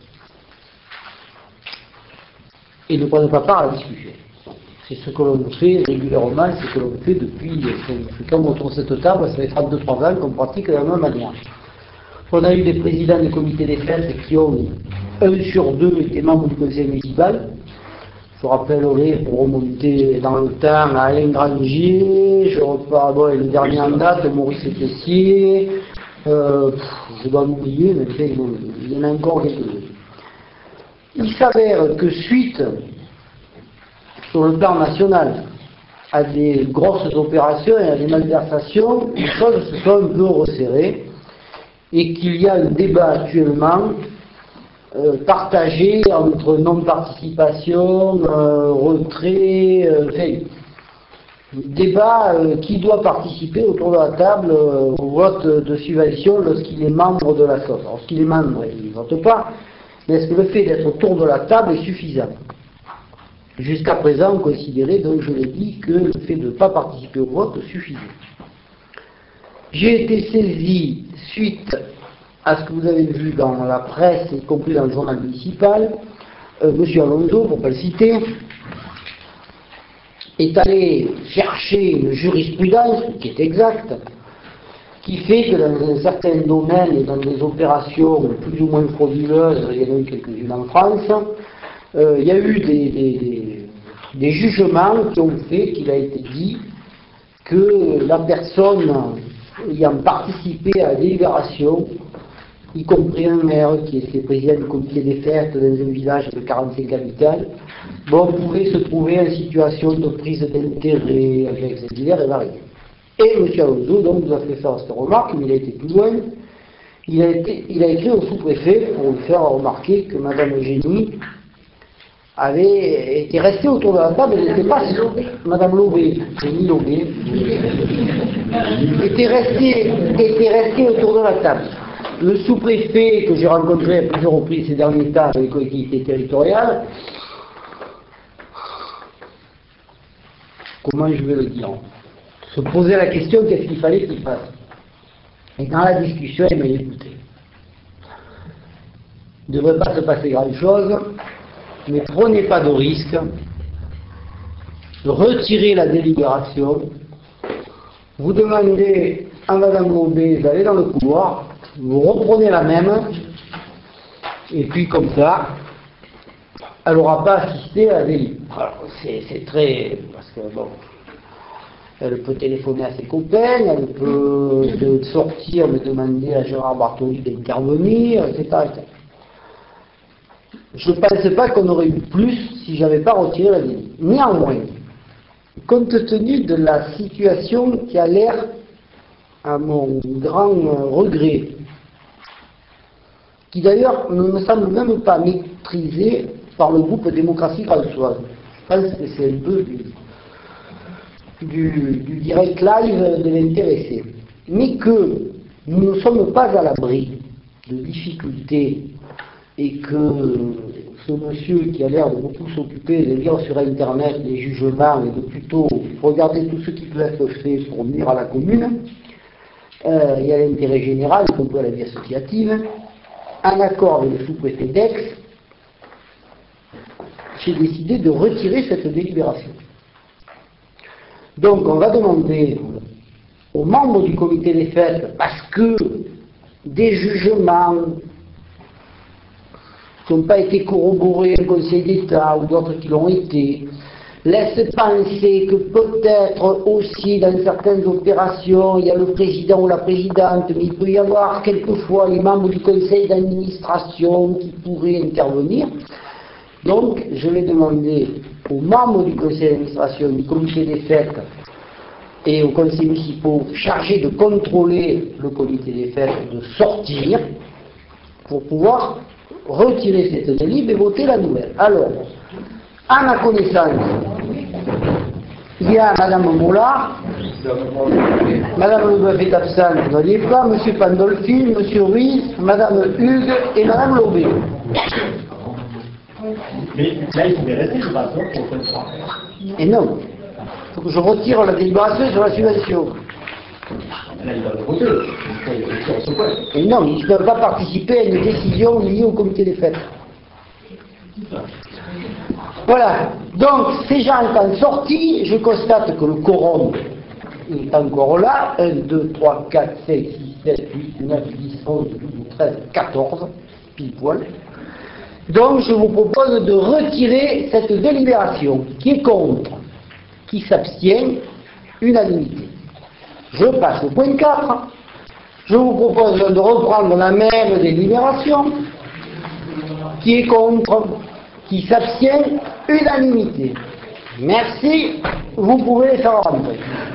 et ne prenne pas part à la discussion. C'est ce que l'on fait régulièrement, c'est ce que l'on fait depuis, quand on tourne cette table, ça fait trente-deux trois ans qu'on pratique de la même manière. On a eu des présidents des comités des fêtes qui ont, un sur deux, été membres du conseil municipal. Je rappellerai, pour remonter dans le temps, à Alain Grangier, je repars, bon, le dernier en date, Maurice Tessier, euh, je dois m'oublier, mais enfin, bon, il y en a encore quelques-uns. Il s'avère que suite, sur le plan national, à des grosses opérations et à des malversations, les choses se sont un peu resserrées et qu'il y a un débat actuellement euh, partagé entre non-participation, euh, retrait, euh, enfin, débat euh, qui doit participer autour de la table euh, au vote de subvention lorsqu'il est membre de la S O S. Lorsqu'il est membre, il ne vote pas, mais est-ce que le fait d'être autour de la table est suffisant? Jusqu'à présent, on considérait, donc je l'ai dit, que le fait de ne pas participer au vote suffisait. J'ai été saisi, suite à ce que vous avez vu dans la presse, y compris dans le journal municipal, euh, M. Alonso, pour ne pas le citer, est allé chercher une jurisprudence qui est exacte, qui fait que dans un certain domaine et dans des opérations plus ou moins frauduleuses, il y en a eu quelques-unes en France, euh, il y a eu des, des, des jugements qui ont fait qu'il a été dit que la personne ayant participé à la délibération, y compris un maire qui était président du comité des fêtes dans un village de quarante-cinq habitants, bon, pouvait se trouver en situation de prise d'intérêt avec ses divers et variés. Et M. Alonso donc nous a fait faire cette remarque, mais il a été plus loin. Il a, été, il a écrit au sous-préfet pour lui faire remarquer que Mme Eugénie avait été restée autour de la table, elle n'était pas Mme Lobé, Eugénie Lobé, était restée, était restée autour de la table. Le sous-préfet que j'ai rencontré à plusieurs reprises ces derniers temps avec les collectivités territoriales, comment je vais le dire, se posait la question qu'est-ce qu'il fallait qu'il fasse. Et dans la discussion, il m'a écouté. Il ne devrait pas se passer grand-chose, mais prenez pas de risque, retirez la délibération, vous demandez à Mme Lobé d'aller dans le couloir, vous reprenez la même, et puis comme ça, elle n'aura pas assisté à la délibération. Alors c'est très... parce que bon... Elle peut téléphoner à ses copains, elle peut sortir, me demander à Gérard Bartoli d'intervenir, et cetera, et cetera. Je ne pense pas qu'on aurait eu plus si je n'avais pas retiré la délit. Néanmoins, compte tenu de la situation qui a l'air, à mon grand regret, qui d'ailleurs ne me semble même pas maîtrisée par le groupe Démocratie Françoise. Je pense que c'est un peu du... Du, du direct live de l'intéressé, mais que nous ne sommes pas à l'abri de difficultés et que ce monsieur qui a l'air de beaucoup s'occuper de lire sur Internet les jugements et de plutôt regarder tout ce qui peut être fait pour nuire à la commune, euh, il y a l'intérêt général, y compris à la vie associative, en accord avec le sous-préfet d'Aix, j'ai décidé de retirer cette délibération. Donc on va demander aux membres du comité des fêtes, parce que des jugements qui n'ont pas été corroborés au Conseil d'État ou d'autres qui l'ont été, laissent penser que peut-être aussi dans certaines opérations, il y a le président ou la présidente, mais il peut y avoir quelquefois les membres du conseil d'administration qui pourraient intervenir. Donc, je vais demander aux membres du conseil d'administration, du comité des fêtes et aux conseils municipaux chargés de contrôler le comité des fêtes de sortir pour pouvoir retirer cette délib et voter la nouvelle. Alors, à ma connaissance, il y a Madame Mollard, Madame Leboeuf est absente, vous n'allez pas, Monsieur Pandolfi, Monsieur Ruiz, Madame Hugues et Madame Lobé. Mais là, il faut bien rester, je ne pas pour le faire. Et non, il faut que je retire la délibération sur la subvention. Là, il va le voter. Il faut se point. Et non, ils ne peuvent pas participer à une décision liée au comité des fêtes. Voilà. Donc, ces gens étant sortis, je constate que le quorum est encore là. un, deux, trois, quatre, cinq, six, sept, huit, neuf, dix, onze, douze, treize, quatorze, pile poil. Donc, je vous propose de retirer cette délibération. Qui est contre? Qui s'abstient? Unanimité. Je passe au point quatre. Je vous propose de reprendre la même délibération. Qui est contre? Qui s'abstient? Unanimité. Merci. Vous pouvez les faire rentrer.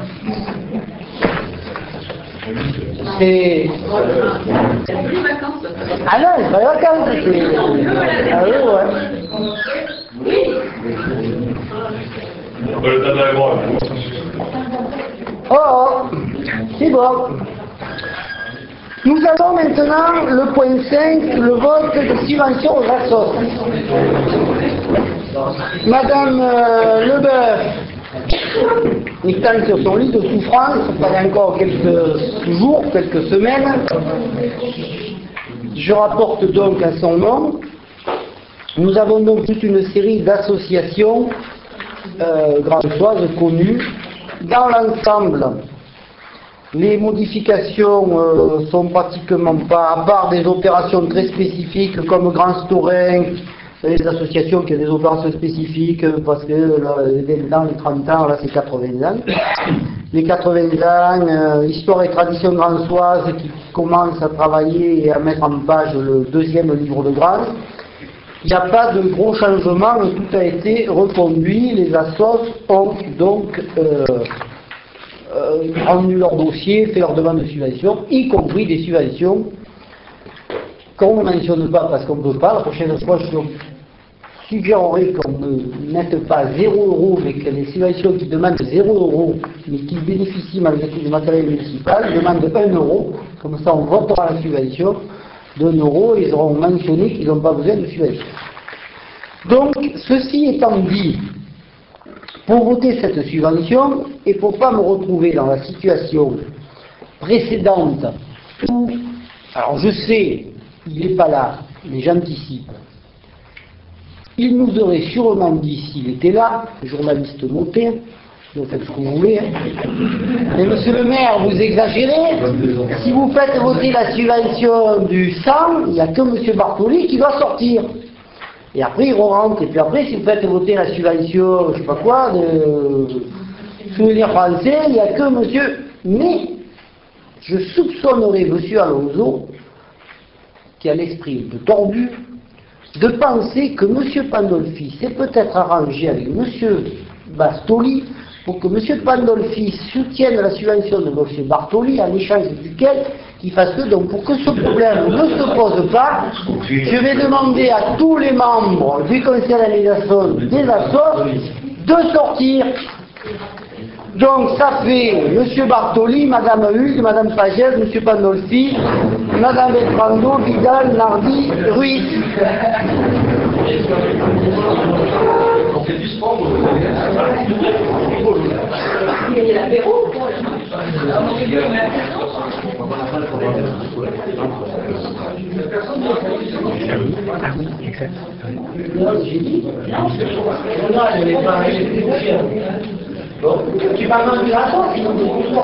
C'est... C'est plus les vacances. Ah non, c'est pas les vacances. C'est... Ah oui, ouais. Le tas de la grotte. Oh, oh, c'est bon. Nous avons maintenant le point cinq, le vote de subvention aux assos. Madame euh, Leboeuf, étant sur son lit de souffrance pendant encore quelques jours, quelques semaines, je rapporte donc à son nom. Nous avons donc toute une série d'associations euh, grandoises connues. Dans l'ensemble, les modifications euh, sont pratiquement pas, à part des opérations très spécifiques comme Grand Storin, les associations qui ont des opérations spécifiques, parce que là, les vingt ans, les trente ans, là c'est quatre-vingts ans. Les quatre-vingts ans, euh, Histoire et Tradition Gransoise qui commence à travailler et à mettre en page le deuxième livre de Grâce. Il n'y a pas de gros changements, tout a été reconduit. Les assos ont donc euh, euh, rendu leur dossier, fait leur demande de subvention, y compris des subventions qu'on ne mentionne pas parce qu'on ne peut pas. La prochaine fois, je suggérerais qu'on ne mette pas zéro euro, mais que les subventions qui demandent zéro euro, mais qui bénéficient malgré tout du matériel municipal, demandent un euro. Comme ça, on votera la subvention d'un euro, ils auront mentionné qu'ils n'ont pas besoin de subvention. Donc, ceci étant dit, pour voter cette subvention, et pour ne pas me retrouver dans la situation précédente où, alors je sais, il n'est pas là, mais j'anticipe, il nous aurait sûrement dit s'il était là, journaliste noté, vous faites ce que vous voulez, hein. Mais monsieur le maire, vous exagérez, si vous faites voter la subvention du cent, il n'y a que monsieur Bartoli qui va sortir. Et après il rentre, et puis après si vous faites voter la subvention, je sais pas quoi, de souvenirs français, il n'y a que monsieur, mais je soupçonnerais monsieur Alonso, qui a l'esprit un peu tordu, de penser que monsieur Pandolfi s'est peut-être arrangé avec monsieur Bartoli pour que M. Pandolfi soutienne la subvention de M. Bartoli en échange duquel il fasse que, donc pour que ce problème ne se pose pas, je vais demander à tous les membres du conseil d'administration des assos de sortir. Donc ça fait M. Bartoli, Mme Hugues, Mme Pagès, M. Pandolfi, Mme Beltrando, Vidal, Nardi, Ruiz. On fait du sport, Il y a l'apéro. Bon, tu vas manger la sauce, sinon tu ne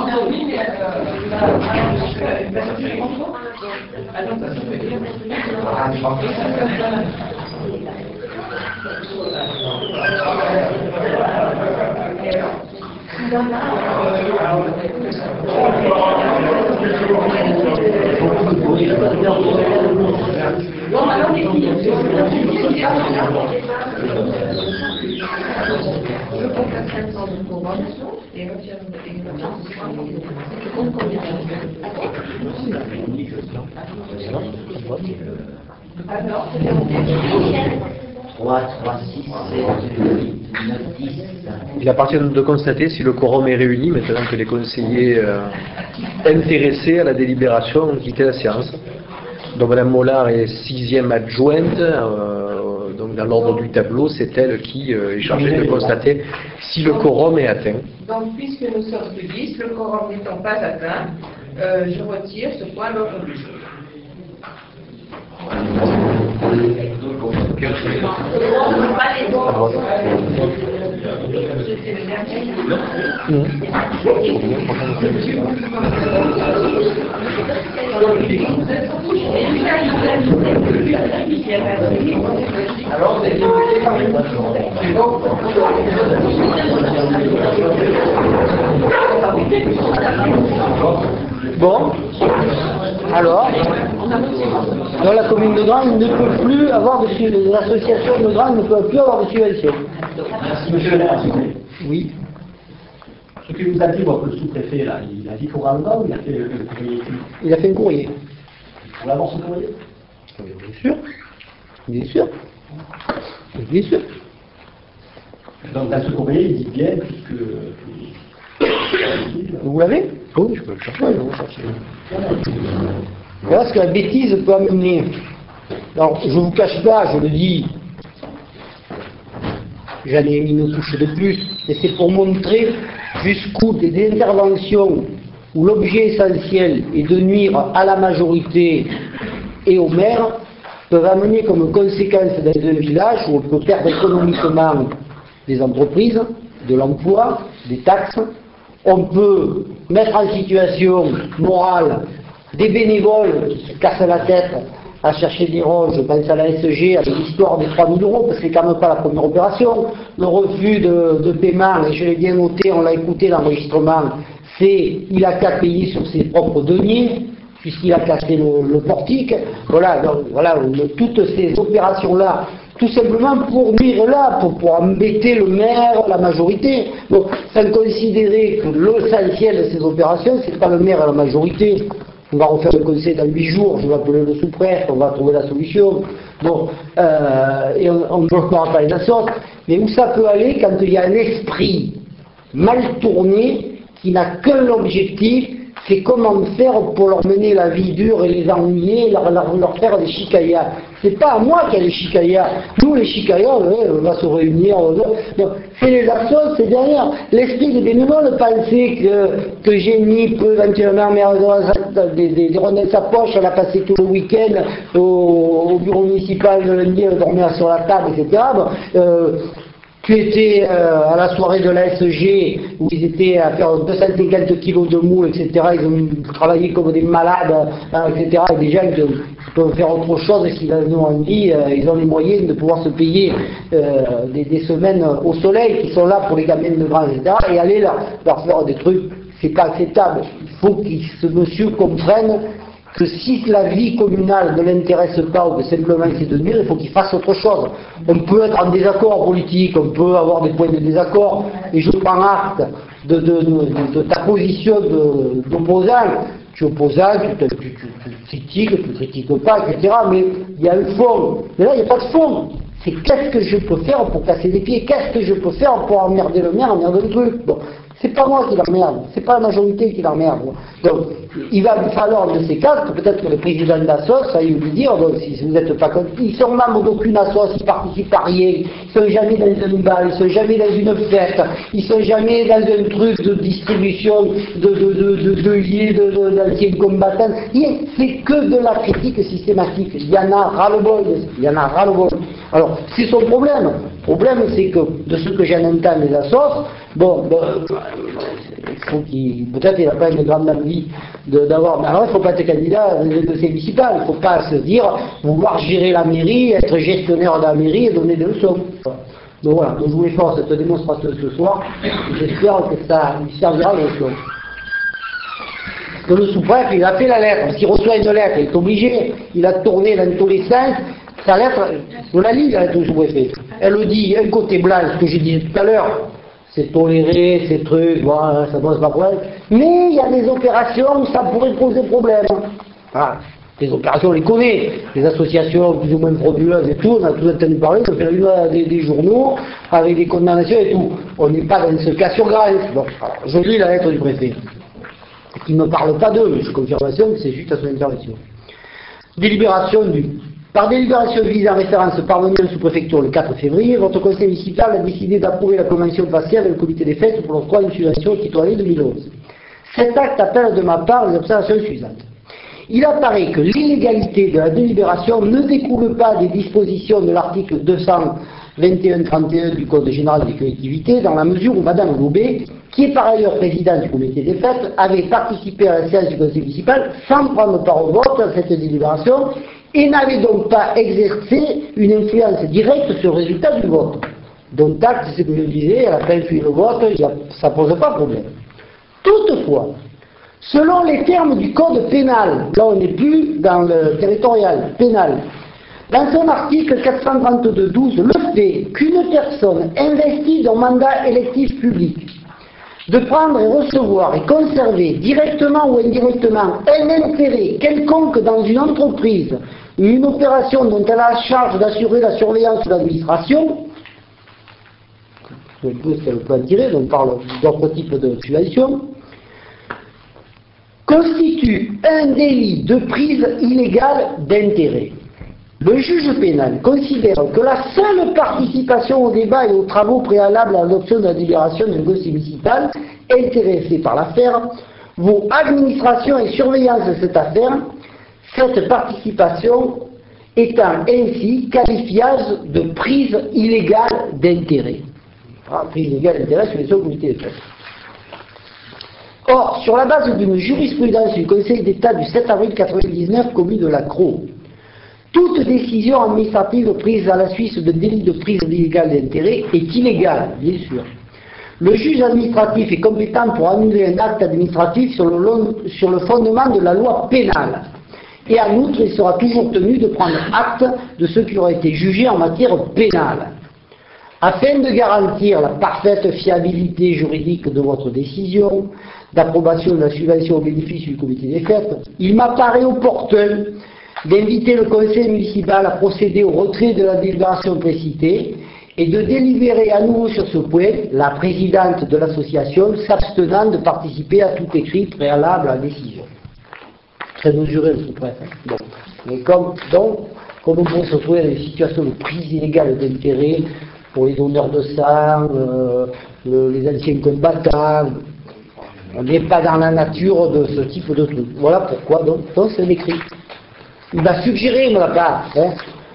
Bon, alors, les filles, je compte à cinq cents de convention et retire alors, trois, trois, six, sept, huit, neuf, dix. Il appartient de constater si le quorum est réuni maintenant que les conseillers euh, intéressés à la délibération ont quitté la séance. Donc Mme Mollard est sixième adjointe, euh, donc dans l'ordre du tableau, c'est elle qui euh, est chargée de constater si le quorum est atteint. donc, puisque nous sommes que dix, le quorum n'étant pas atteint, euh, je retire ce point de l'ordre du jour. Bon, alors, dans la commune de Grande, il ne peut plus avoir de subvention, l'association de Grande ne peut plus avoir de subvention. Merci, monsieur le maire. Oui. Ce que vous a dit, moi, que le sous-préfet, là, il a dit pour Ramadan ou il a fait le courrier? Il a fait un courrier. Pour l'avoir ce courrier? Bien sûr. Bien sûr. Bien sûr. Donc, dans ce courrier, il dit bien, puisque. Vous l'avez? Oui, je peux le chercher. Oui, je vais le chercher. Voilà ce que la bêtise peut amener. Alors, je ne vous cache pas, je le dis, j'en ai mis une touche de plus, et c'est pour montrer jusqu'où des interventions où l'objet essentiel est de nuire à la majorité et au maire peuvent amener comme conséquence dans un village où on peut perdre économiquement des entreprises, de l'emploi, des taxes. On peut mettre en situation morale des bénévoles qui se cassent la tête à chercher des rôles, je pense à la S G, avec l'histoire des trois mille euros, parce que c'est quand même pas la première opération. Le refus de, de paiement, et je l'ai bien noté, on l'a écouté l'enregistrement, c'est il a qu'à payer sur ses propres deniers, puisqu'il a cassé le, le portique. Voilà, donc, voilà le, toutes ces opérations-là, tout simplement pour nuire là, pour, pour embêter le maire, la majorité. Donc, sans considérer que l'essentiel de ces opérations, c'est pas le maire et la majorité. On va refaire le conseil dans huit jours, je vais appeler le sous-préfet, on va trouver la solution. Bon, euh, et on ne bloquera pas les assos. Mais où ça peut aller quand il y a un esprit mal tourné qui n'a qu'un objectif, c'est comment faire pour leur mener la vie dure et les ennuyer, leur, leur, leur faire des chicayas. C'est pas à moi qu'il y a les chicayas. Nous, les chicayas, ouais, on va se réunir. Non, c'est les assos, c'est derrière. L'esprit des bénévoles pensait que, que Génie peut éventuellement mettre des, des, des rondins de sa poche, elle a passé tout le week-end au, au bureau municipal le lundi, elle dormait sur la table, et cetera. Bon, euh, Tu étais euh, à la soirée de la S G où ils étaient à faire deux cent cinquante kilos de moules, et cetera. Ils ont travaillé comme des malades, hein, et cetera. Et des gens qui peuvent faire autre chose et s'ils en ont envie, euh, ils ont les moyens de pouvoir se payer euh, des, des semaines au soleil qui sont là pour les gamins de grands, et cetera. Et aller leur, leur faire des trucs, c'est pas acceptable. Il faut que ce monsieur comprenne que si la vie communale ne l'intéresse pas ou que simplement c'est de nuire, il faut qu'il fasse autre chose. On peut être en désaccord politique, on peut avoir des points de désaccord, et je prends acte de, de, de, de ta position d'opposant. Tu es opposant, tu, tu, tu, tu critiques, tu ne critiques pas, et cetera. Mais il y a un fond. Mais là, il n'y a pas de fond. C'est qu'est-ce que je peux faire pour casser les pieds, qu'est-ce que je peux faire pour emmerder le maire, emmerder le truc. Bon. C'est pas moi qui l'emmerde, c'est pas la majorité qui l'emmerde. Donc, il va lui falloir de ces quatre, peut-être que le président d'Assos, ça il lui dire, donc, si vous n'êtes pas content, ils sont membres d'aucune Assos, ils participent à rien, ils sont jamais dans un bal, ils sont jamais dans une fête, ils sont jamais dans un truc de distribution de de de de de liens de, de, d'anciens combattants. C'est que de la critique systématique. Il y en a ras-le-bol, il y en a ras-le-bol. Alors, c'est son problème. Le problème, c'est que de ce que j'en entends les Assos, bon, ben, il faut qu'il, peut-être il n'a pas une grande envie de, d'avoir, mais alors il ne faut pas être candidat de ces municipales, il ne faut pas se dire vouloir gérer la mairie, être gestionnaire de la mairie et donner des leçons. Donc voilà, donc je voulais faire cette démonstration ce soir, j'espère que ça lui servira de leçon. Que le sous-préfet, il a fait la lettre, parce qu'il reçoit une lettre, il est obligé, il a tourné dans tous les sens. Sa lettre, on la lit, la lettre du sous-préfet. Elle le dit, un côté blanc, ce que j'ai dit tout à l'heure, c'est toléré, ces trucs, voilà, ça pose pas problème. Mais il y a des opérations où ça pourrait poser problème. Voilà. Les opérations, on les connaît. Les associations plus ou moins frauduleuses et tout, on a tous entendu parler, on fait la des, des journaux avec des condamnations et tout. On n'est pas dans ce cas sur grave. Bon, alors, je lis la lettre du préfet. Il ne me parle pas d'eux, mais je confirmation que c'est juste à son intervention. Délibération du. Par délibération visant référence parvenue à la sous-préfecture le quatre février, votre conseil municipal a décidé d'approuver la convention passée avec le comité des fêtes pour l'octroi d'une subvention citoyenne deux mille onze. Cet acte appelle de ma part les observations suivantes. Il apparaît que l'illégalité de la délibération ne découle pas des dispositions de l'article deux cent vingt et un trente et un du Code général des collectivités, dans la mesure où Madame Loubet, qui est par ailleurs présidente du comité des fêtes, avait participé à la séance du conseil municipal sans prendre part au vote à cette délibération et n'avait donc pas exercé une influence directe sur le résultat du vote. Donc acte, c'est ce que je disais, elle n'a pas influé le vote, ça ne pose pas de problème. Toutefois, selon les termes du code pénal, là on n'est plus dans le territorial pénal, dans son article quatre cent trente-deux point douze, le fait qu'une personne investie d'un mandat électif public de prendre et recevoir et conserver directement ou indirectement un intérêt quelconque dans une entreprise ou une opération dont elle a la charge d'assurer la surveillance de l'administration, c'est ce qu'elle peut en tirer, donc on parle d'autres types de subventions, constitue un délit de prise illégale d'intérêt. Le juge pénal considère que la seule participation au débat et aux travaux préalables à l'adoption de la délibération d'un conseil municipal intéressé par l'affaire vaut administration et surveillance de cette affaire, cette participation étant ainsi qualifiable de prise illégale d'intérêt. Ah, prise illégale d'intérêt sur les seuls comités de fait. Or, sur la base d'une jurisprudence du Conseil d'État du sept avril mille neuf cent quatre-vingt-dix-neuf commis de la Crau, toute décision administrative prise à la suite d'un délit de prise illégale d'intérêt est illégale, bien sûr. Le juge administratif est compétent pour annuler un acte administratif sur le, long, sur le fondement de la loi pénale. Et en outre, il sera toujours tenu de prendre acte de ce qui aura été jugé en matière pénale. Afin de garantir la parfaite fiabilité juridique de votre décision d'approbation de la subvention au bénéfice du comité des fêtes, il m'apparaît opportun d'inviter le conseil municipal à procéder au retrait de la délibération précitée et de délibérer à nouveau sur ce point, la présidente de l'association s'abstenant de participer à tout écrit préalable à la décision. Très mesuré le sous-préfet. Bon. Mais comme, donc, comme on peut se trouver dans des situations de prise illégale d'intérêt pour les donneurs de sang, euh, le, les anciens combattants, on n'est pas dans la nature de ce type de truc. Voilà pourquoi, donc, donc c'est écrit. Il m'a suggéré, il ne l'a pas. Hein.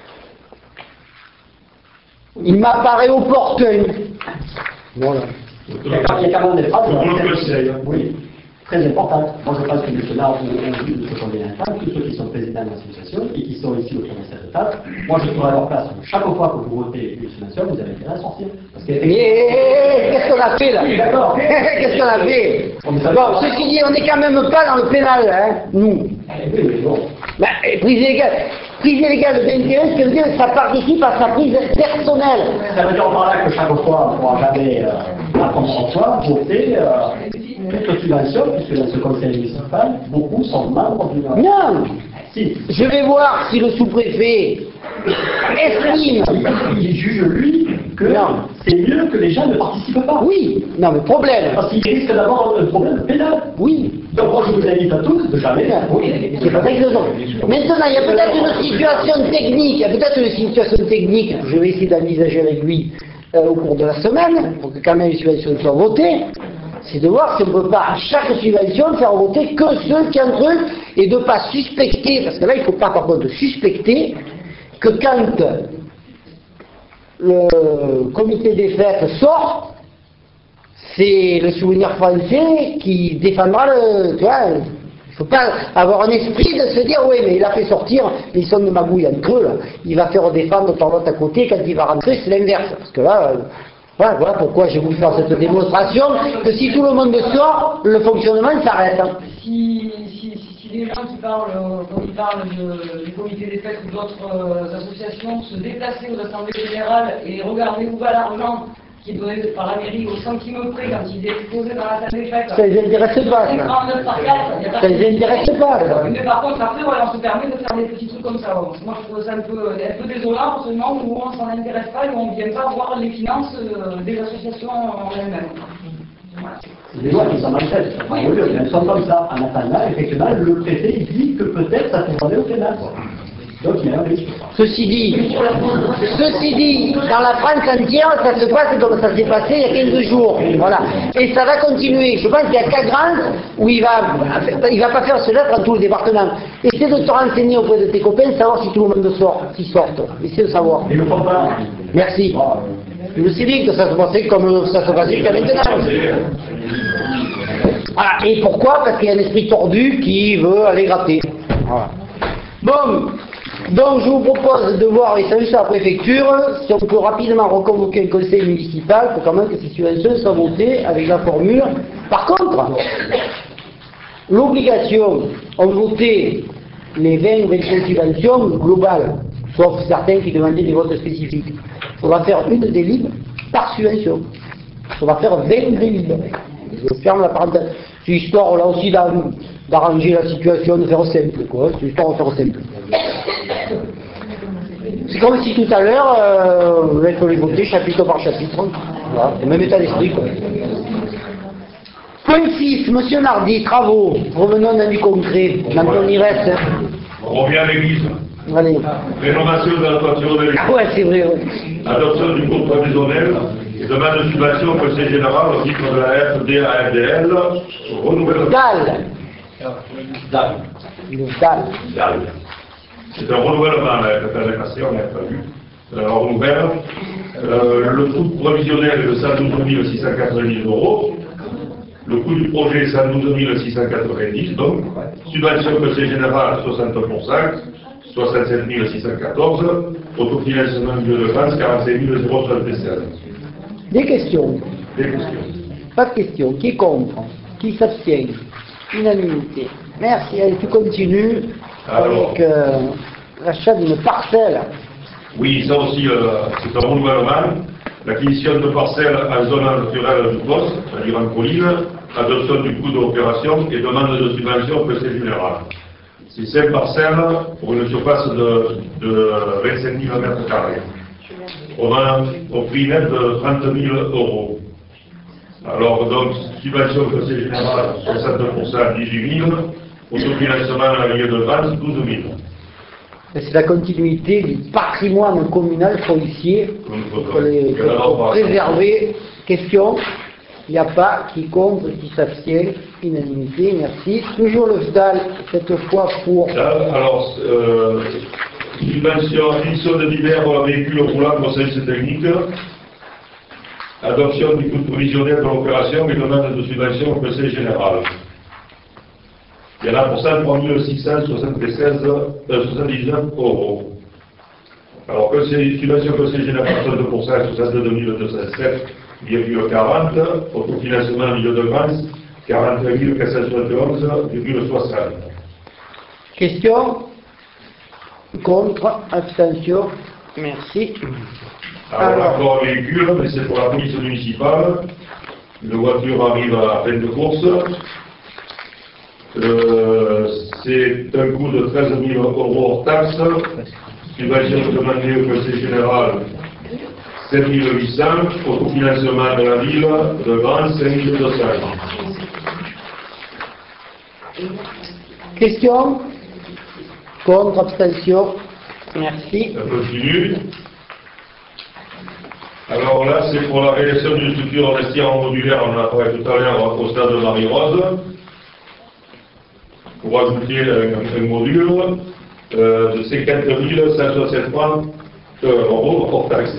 Il m'apparaît opportun. Voilà. Il y a quand même des phrases oui, très importantes. Moi, je pense que maintenant, on vu de ce qu'on vient d'entendre, tous ceux qui sont présidents de l'association et qui sont ici autour de cette table, moi, je serai à leur place. Chaque fois que vous votez une subvention, vous avez intérêt à sortir. Parce que... Mais qu'est-ce qu'on a fait là? D'accord. Qu'est-ce qu'on a fait? Bon, ceci dit, on n'est quand même pas dans le pénal, hein, nous. Oui, mais bon. Bah, prise illégale, prise illégale d'intérêt, ce qui veut dire que ça participe à sa prise personnelle. Ça veut dire par là que chaque fois, on ne pourra jamais euh, la prendre en soi, voter euh, toute subvention, puisque dans ce conseil municipal, beaucoup sont membres du... Non. Si. Je vais voir si le sous-préfet estime... Il juge, lui, que Non. c'est mieux que les gens ne participent pas. Oui, non mais problème. Parce qu'ils risquent d'avoir un problème pénal. Oui. Donc moi je vous invite à tous de jamais faire. Oui, c'est pas ça que je dis. Maintenant, il y a peut-être une situation technique, il y a peut-être une situation technique que je vais essayer d'envisager avec lui euh, au cours de la semaine, pour que quand même les subventions soient votées. C'est de voir si on ne peut pas à chaque subvention faire voter que ceux qui ont un truc et de ne pas suspecter, parce que là il ne faut pas par contre suspecter que quand le comité des fêtes sort, c'est le souvenir français qui défendra le... Tu vois, il ne faut pas avoir un esprit de se dire oui mais il a fait sortir ils sont de magouille entre eux là. Il va faire défendre par l'autre à côté, quand il va rentrer c'est l'inverse. Parce que là, euh, voilà, voilà pourquoi j'ai voulu faire cette démonstration, que si tout le monde sort, le fonctionnement s'arrête. Hein. Si, si, si, si les gens qui parlent, euh, quand ils parlent de, du comité des fêtes ou d'autres euh, associations se déplacer aux assemblées générales et regarder où va l'argent qui est donné par la mairie au centime près quand il est exposé dans la salle des fêtes. Ça les intéresse pas, ça. trente-neuf par quatre, il y a pas Ça les intéresse pas, ça. Mais par contre, après, voilà, on se permet de faire des petits trucs comme ça. Moi, je trouve ça un peu, un peu désolant, pour ce moment où on s'en intéresse pas et où on ne vient pas voir les finances euh, des associations en elles-mêmes. Voilà. C'est des lois qui sont manifestes. Oui. Elles sont comme ça. En attendant, effectivement, le préfet il dit que peut-être ça peut aller au pénal. Donc il y a un risque. Ceci dit, ceci dit, dans la France entière, ça se passe comme ça s'est passé il y a quinze jours. Voilà. Et ça va continuer. Je pense qu'il y a Cagran où il va, il va pas faire ce lettre dans tout le département. Essaie de te renseigner auprès de tes copains, savoir si tout le monde sort, s'ils sortent. Essaie de savoir. Ils ne le font pas. Merci. Je sais bien que ça se passait comme ça se passait jusqu'à maintenant. Voilà. Et pourquoi? Parce qu'il y a un esprit tordu qui veut aller gratter. Voilà. Bon. Donc je vous propose de voir les services à la préfecture si on peut rapidement reconvoquer un conseil municipal pour quand même que ces subventions soient votées avec la formule. Par contre, l'obligation, on votait les vingt ou vingt-cinq subventions globales, sauf certains qui demandaient des votes spécifiques. Il faudra faire une délib par subvention. Il faudra faire vingt délibs. Je ferme la parenthèse. C'est histoire là aussi d'arranger la situation, de faire simple, quoi. C'est histoire de faire simple. C'est comme si tout à l'heure, euh, il faut les voter chapitre par chapitre. Voilà, c'est le même état d'esprit, quoi. Point six, Monsieur Nardi, travaux. Revenons dans du concret. Maintenant on y reste. Hein. On revient à l'église. Allez. Rénovation de la toiture de l'église. Ah ouais, c'est vrai, ouais. Adoption du compte prévisionnel. Demande de subvention au Conseil général au titre de la F D A F D L. Renouvellement. Dalle. Dalle. Dalle. Dalle. C'est un renouvellement, la déclaration, on n'a pas vu. Euh, on renouvelle. Euh, le coût provisionnel est de cent douze mille six cent quatre-vingt-dix euros. Le coût du projet, cent douze mille six cent quatre-vingt-dix. Donc, subvention Conseil général, soixante pour cent, soixante-sept mille six cent quatorze. Autofinancement milieu de France, quarante-cinq mille soixante-seize. Des questions. Des questions. Pas de questions. Qui est contre? Qui s'abstient? Unanimité. Merci. Allez, tu continues Alors, avec euh, l'achat d'une parcelle. Oui, ça aussi, euh, c'est un renouvellement. L'acquisition de parcelles en zone naturelle du poste, c'est-à-dire en colline, adoption du coût de l'opération et demande de subvention au Conseil général. C'est cinq parcelles pour une surface de, de vingt-cinq mille mètres carrés. On a au prix net de trente mille euros. Alors, donc, subvention au Conseil général, soixante pour cent, dix-huit mille. Autofinancement à la Ligue de France, douze mille. C'est la continuité du patrimoine communal policier pour les pour préserver. Question. Il n'y a pas qui contre, qui s'abstient. Unanimité, merci. Toujours le F D A L, cette fois pour... Alors, euh, subvention, acquisition de divers véhicules roulants pour services techniques, adoption du coût provisionnel de l'opération et demande de subvention au Conseil général. Il y en a pour cent trois mille six cent soixante-dix-neuf euros. Alors, conseil, subvention Conseil général, soixante pour cent, soixante-deux mille deux cent sept virgule quarante, autofinancement milieu de France, quarante mille quatre cent soixante et onze virgule soixante. Question? Contre? Abstention? Merci. Alors, Alors, l'accord véhicule, mais c'est pour la police municipale. Une voiture arrive à fin de course. Euh, c'est un coût de treize mille euros hors taxe. Subvention demandée au Conseil général, sept mille huit cents, autofinancement de la ville de Grande, cinq mille deux cents. Question? Contre, abstention? Merci. Ça continue. Alors là, c'est pour la réalisation d'une structure vestiaire modulaire, on en a parlé tout à l'heure au stade de Marie-Rose, pour ajouter un, un module euh, de cinquante mille cent soixante francs euros hors taxe.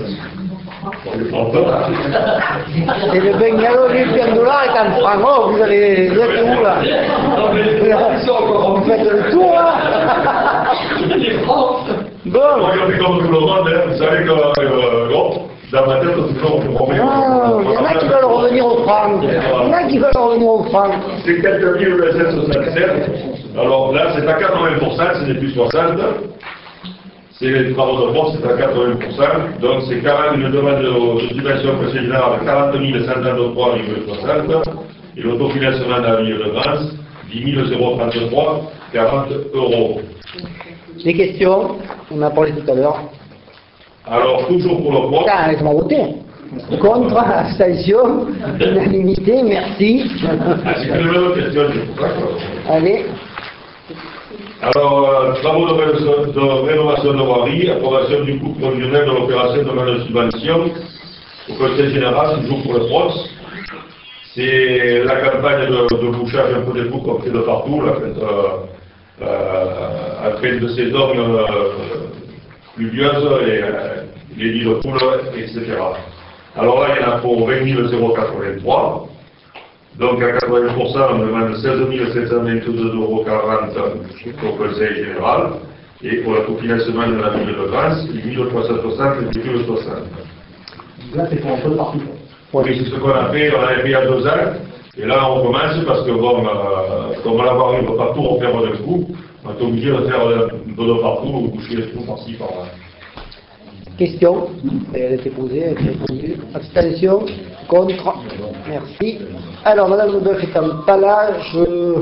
Et le bungalow du plein dollar est en francs. Oh, vous allez vous êtes où là? Vous faites le tour là? Bon. Moi, je fais comme tout le monde, hein. Vous savez que euh, bon, dans ma tête, c'est toujours on remet. Non, il y en a qui veulent revenir au franc. Il y en a qui veulent revenir au franc. C'est quatre mille sept cent soixante-sept. Alors là, c'est à quatre-vingts pour cent, ce n'est plus soixante. C'est les travaux de force, c'est à quatre-vingts pour cent. Donc c'est une demande de, de subvention précédente générale de quarante mille cent trente-trois virgule soixante et l'autofinancement de la ville de Grance, dix mille trente-trois virgule quarante euros. Les questions, on a parlé tout à l'heure. Alors, toujours pour le vote. Ah, laisse-moi voter. Contre, abstention, unanimité, merci. Ah, c'est une même question, c'est pour ça que... Allez. Alors, euh, travaux de, rénovation, de rénovation de voirie, approbation du coût prévisionnel de l'opération de demande de subvention au Conseil général, toujours pour le P R O S. C'est la campagne de, de bouchage un peu des trous qu'on fait de partout, là, euh, euh, après de saison euh, pluvieuse, et, euh, les lits de poule, et cetera. Alors là, il y en a pour vingt mille quatre-vingt-trois. Donc à quatre-vingts pour cent, on demande seize mille sept cent vingt-deux euros quarante au Conseil général. Et pour le cofinancement de la ville de France, mille trois cent soixante et mille soixante. Là, c'est pour un peu de partout. Oui, c'est ce qu'on a fait, on avait fait il y a deux ans. Et là, on commence parce que, bon, euh, comme on la voirie ne peut pas tout refaire d'un coup, on est obligé de faire un peu de partout, ou boucher les trous par-ci, par-là. Question? Elle a été posée, elle a été répondue. Abstention? Contre? Merci. Alors, Madame Leboeuf étant pas là, je,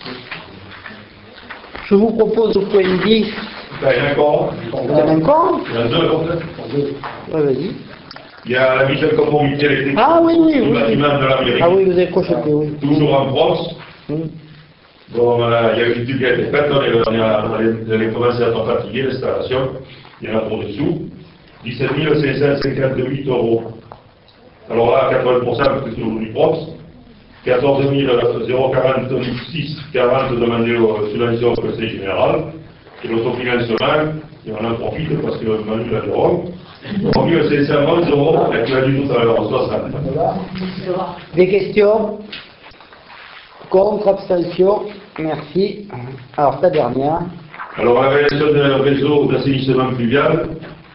je vous propose au point dix. Ben, il y en a encore. Vous en avez encore? Il y en a deux, peut-être. Ouais, vas-y. Il y a la mise en conformité électrique Ah oui, oui, du oui. bâtiment de la mairie. Ah oui, vous avez crocheté, oui. Toujours en France. Hum. Bon, voilà, il y a une étude qui a été faite, on est, on est, on est, on est commencé à être fatigué, l'installation. Il y en a pour dessous. dix-sept mille cinq cent cinquante-huit euros. Alors là, quatre-vingts pour cent, parce que c'est aujourd'hui propre. quatorze mille quarante-six quarante demandé aux subventions au Conseil général. Et l'autofinancement, et on en profite parce que Manu l'a dit, trois mille cinq cent onze euros, et tu l'as dit tout à l'heure, soixante. Des questions? Contre, abstention? Merci. Alors, ta dernière. Alors, la réalisation d'un réseau d'assainissement pluvial.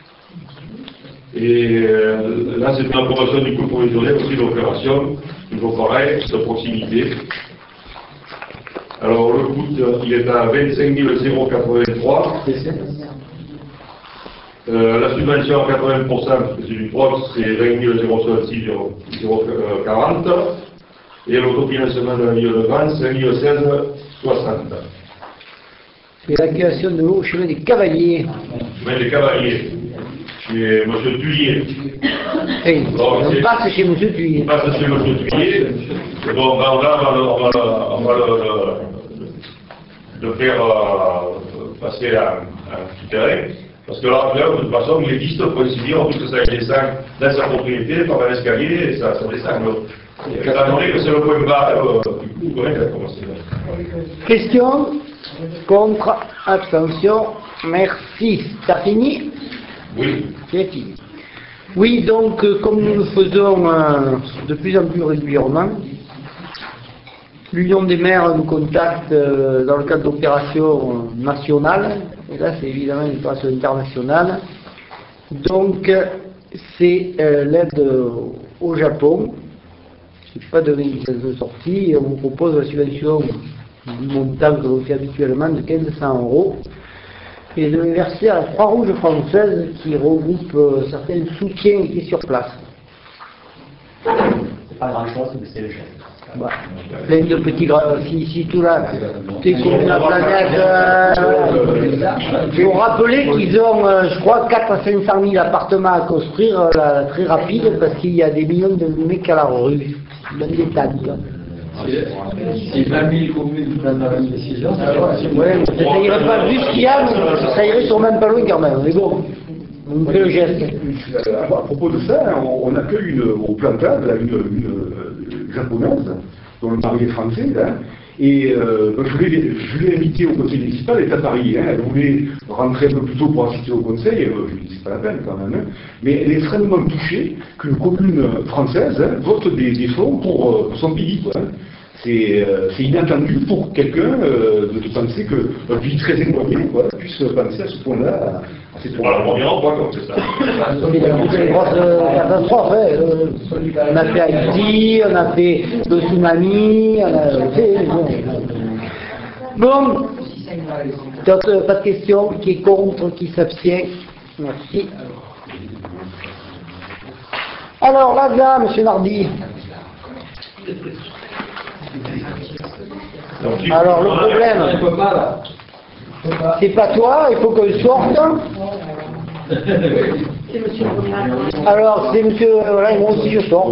Et euh, là, c'est une approbation du coût provisionnel aussi de l'opération, toujours pareil, de proximité. Alors, le coût, il est à vingt-cinq mille quatre-vingt-trois. Euh, la subvention à quatre-vingts pour cent, parce que c'est du prox, c'est vingt mille soixante-six euros quarante. Et l'autofinancement de la ville de Grance, cinq mille seize soixante. L'évacuation de l'eau au chemin des Cavaliers. Chemin des Cavaliers. Chez M. Thuillier. Hey, Bon, on c'est- passe chez M. Thuillier. On passe chez M. Thuillier. Et bon, ben, là, on va, le- on va, le- on va le, le- le faire euh, passer à un petit terrain. Parce que là, là, de toute façon, les pistes pour essayer, en plus que ça descend dans sa propriété, par un escalier, et ça, ça descend. Donc, étant donné que c'est le point bas, euh, du coup, ouais, ça a commencé. Question? Contre, abstention? Merci. T'as fini? Oui. C'est fini. Oui, donc, euh, comme nous le faisons euh, de plus en plus régulièrement, l'Union des maires nous contacte euh, dans le cadre d'opérations euh, nationales, et là c'est évidemment une opération internationale. Donc, euh, c'est euh, l'aide euh, au Japon. Je n'ai pas donné une licence de sortie, et on vous propose la subvention du montant que l'on fait habituellement de quinze cents euros. Et de les verser à la Croix-Rouge française qui regroupe euh, certains soutiens ici sur place. C'est pas grand chose, mais c'est le chef. Bah, plein de petits gras, si, si tout là, tout est comme la planète, euh, il faut rappeler qu'ils ont, euh, je crois, quatre à cinq cent mille appartements à construire euh, là, très rapide parce qu'il y a des millions de mecs à la rue. Même des tables. C'est vingt mille communes dans la décision. Ouais, mais ça irait pas vu ce qu'il y a, mais ça irait sur même pas loin quand même. Mais bon, on fait le geste. Euh, à propos de ça, on, on accueille une, au Plantal là, une, une, une japonaise, dont le mari est français, là, et euh, je l'ai je l'ai invitée au conseil municipal, elle est à Paris, hein, elle voulait rentrer un peu plus tôt pour assister au conseil, euh, je lui dis c'est pas la peine quand même, hein, mais elle est extrêmement touchée qu'une commune française hein, vote des, des fonds pour, euh, pour son pays, quoi. Hein. C'est euh, inattendu pour quelqu'un euh, de, de penser qu'un pays très éloigné quoi, puisse penser à ce point-là. À, à ces Voilà, on revient en quoi, comme c'est ça. C'est une grosse euh, catastrophe. Hein. Euh, on a fait Haïti, on a fait le tsunami, on a fait. Bon, bon. D'autres, pas de questions. Qui est contre, qui s'abstient? Merci. Alors, là, là, monsieur Nardi. Alors le problème, c'est pas toi, il faut que je sorte. Alors c'est monsieur, voilà, moi aussi je sors.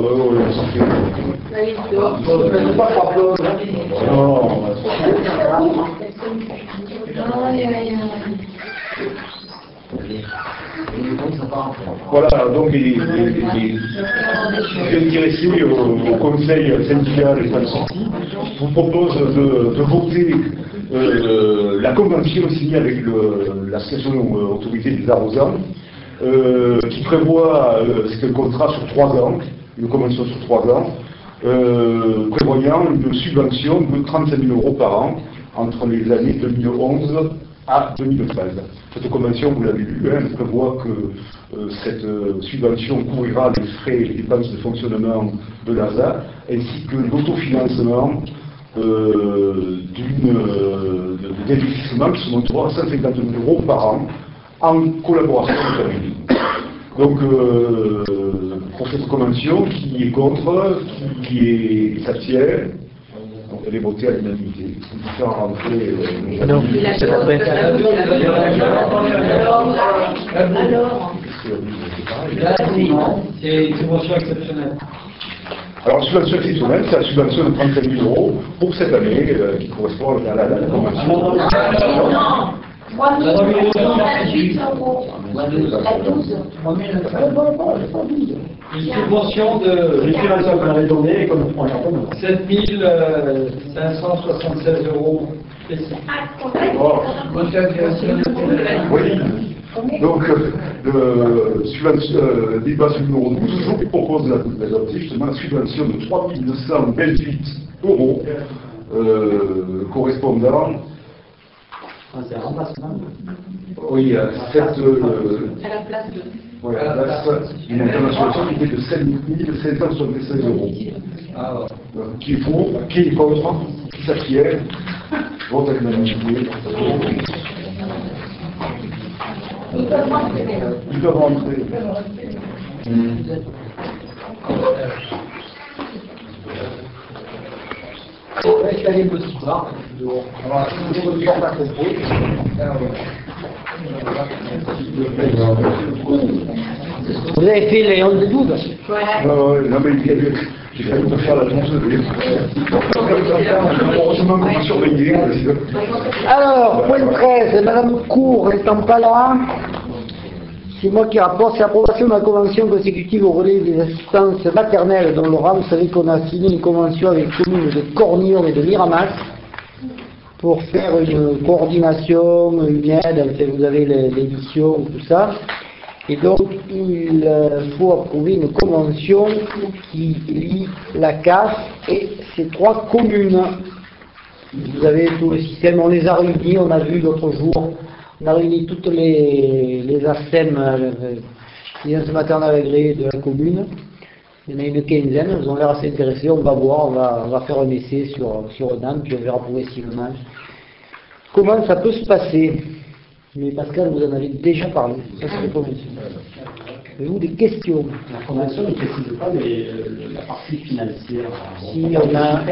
Voilà, donc les, les, les, les intéressés au, au conseil syndical et pas de sortie vous propose de, de voter euh, la convention signée avec l'association euh, autorité des arrosants euh, qui prévoit, euh, c'est un contrat sur trois ans, une convention sur trois ans, euh, prévoyant une subvention de trente-cinq mille euros par an entre les années deux mille onze à deux mille treize. Cette convention, vous l'avez vu, hein, elle prévoit que euh, cette euh, subvention couvrira les frais et les dépenses de fonctionnement de l'A S A, ainsi que l'autofinancement euh, d'une euh, d'investissement qui se montera à cent cinquante mille euros par an en collaboration avec la mairie. Donc, euh, pour cette convention, qui est contre, qui, qui est, qui s'abstient, donc elle est votée à l'unanimité. Faire rentrer. Euh, non, c'est après. Alors, c'est une subvention exceptionnelle. Alors, subvention exceptionnelle, c'est la subvention de trente-cinq mille euros pour cette année, euh, qui correspond à la, la, la convention. trois mille vingt-huit euros. À douze. Une subvention de Les subventions qu'on avait données et qu'on prend la commune. sept mille cinq cent soixante-seize euros. Oh. Oui. Donc, euh, le subvention, euh, débat sur le numéro douze, je vous propose d'adopter justement la subvention de trois mille deux cent vingt-huit euros euh, correspondant. Ah, c'est un remplacement. Oui, à cette. Euh, À la place de. ouais, à la place d'une internationalisation qui était de sept mille cinq cent soixante-seize euros. Ah, ouais. Donc, qui est pour, qui est contre, qui s'abstient, vote à l'unanimité. Ils peuvent rentrer. Ils peuvent rentrer. Ouais, c'est une petite barre. Voilà, je porte à côté. Vous avez fait les onze douze? Non, non, mais il y avait. J'ai failli me faire la tronçonneuse. Heureusement que vous surveillez. Alors, point treize, Madame Cour n'étant pas là, c'est moi qui rapporte, c'est l'approbation de la convention consécutive au relais des assistances maternelles dont Laurent, vous savez qu'on a signé une convention avec les communes de Cornillon et de Miramas pour faire une coordination, une aide, enfin, vous avez l'édition, tout ça. Et donc, il faut approuver une convention qui lie la C A F et ces trois communes. Vous avez tout le système, on les a réunis, on a vu l'autre jour, on a réuni toutes les, les A S E M, les assistances maternelles agréées de la commune. Il y en a une quinzaine, elles ont l'air assez intéressées, on va voir, on va, on va faire un essai sur, sur un an, puis on verra progressivement comment ça peut se passer. Mais Pascal, vous en avez déjà parlé, ça c'est la convention. Avez-vous des questions? L'information ne précise pas mais, euh, la partie financière. Si on a...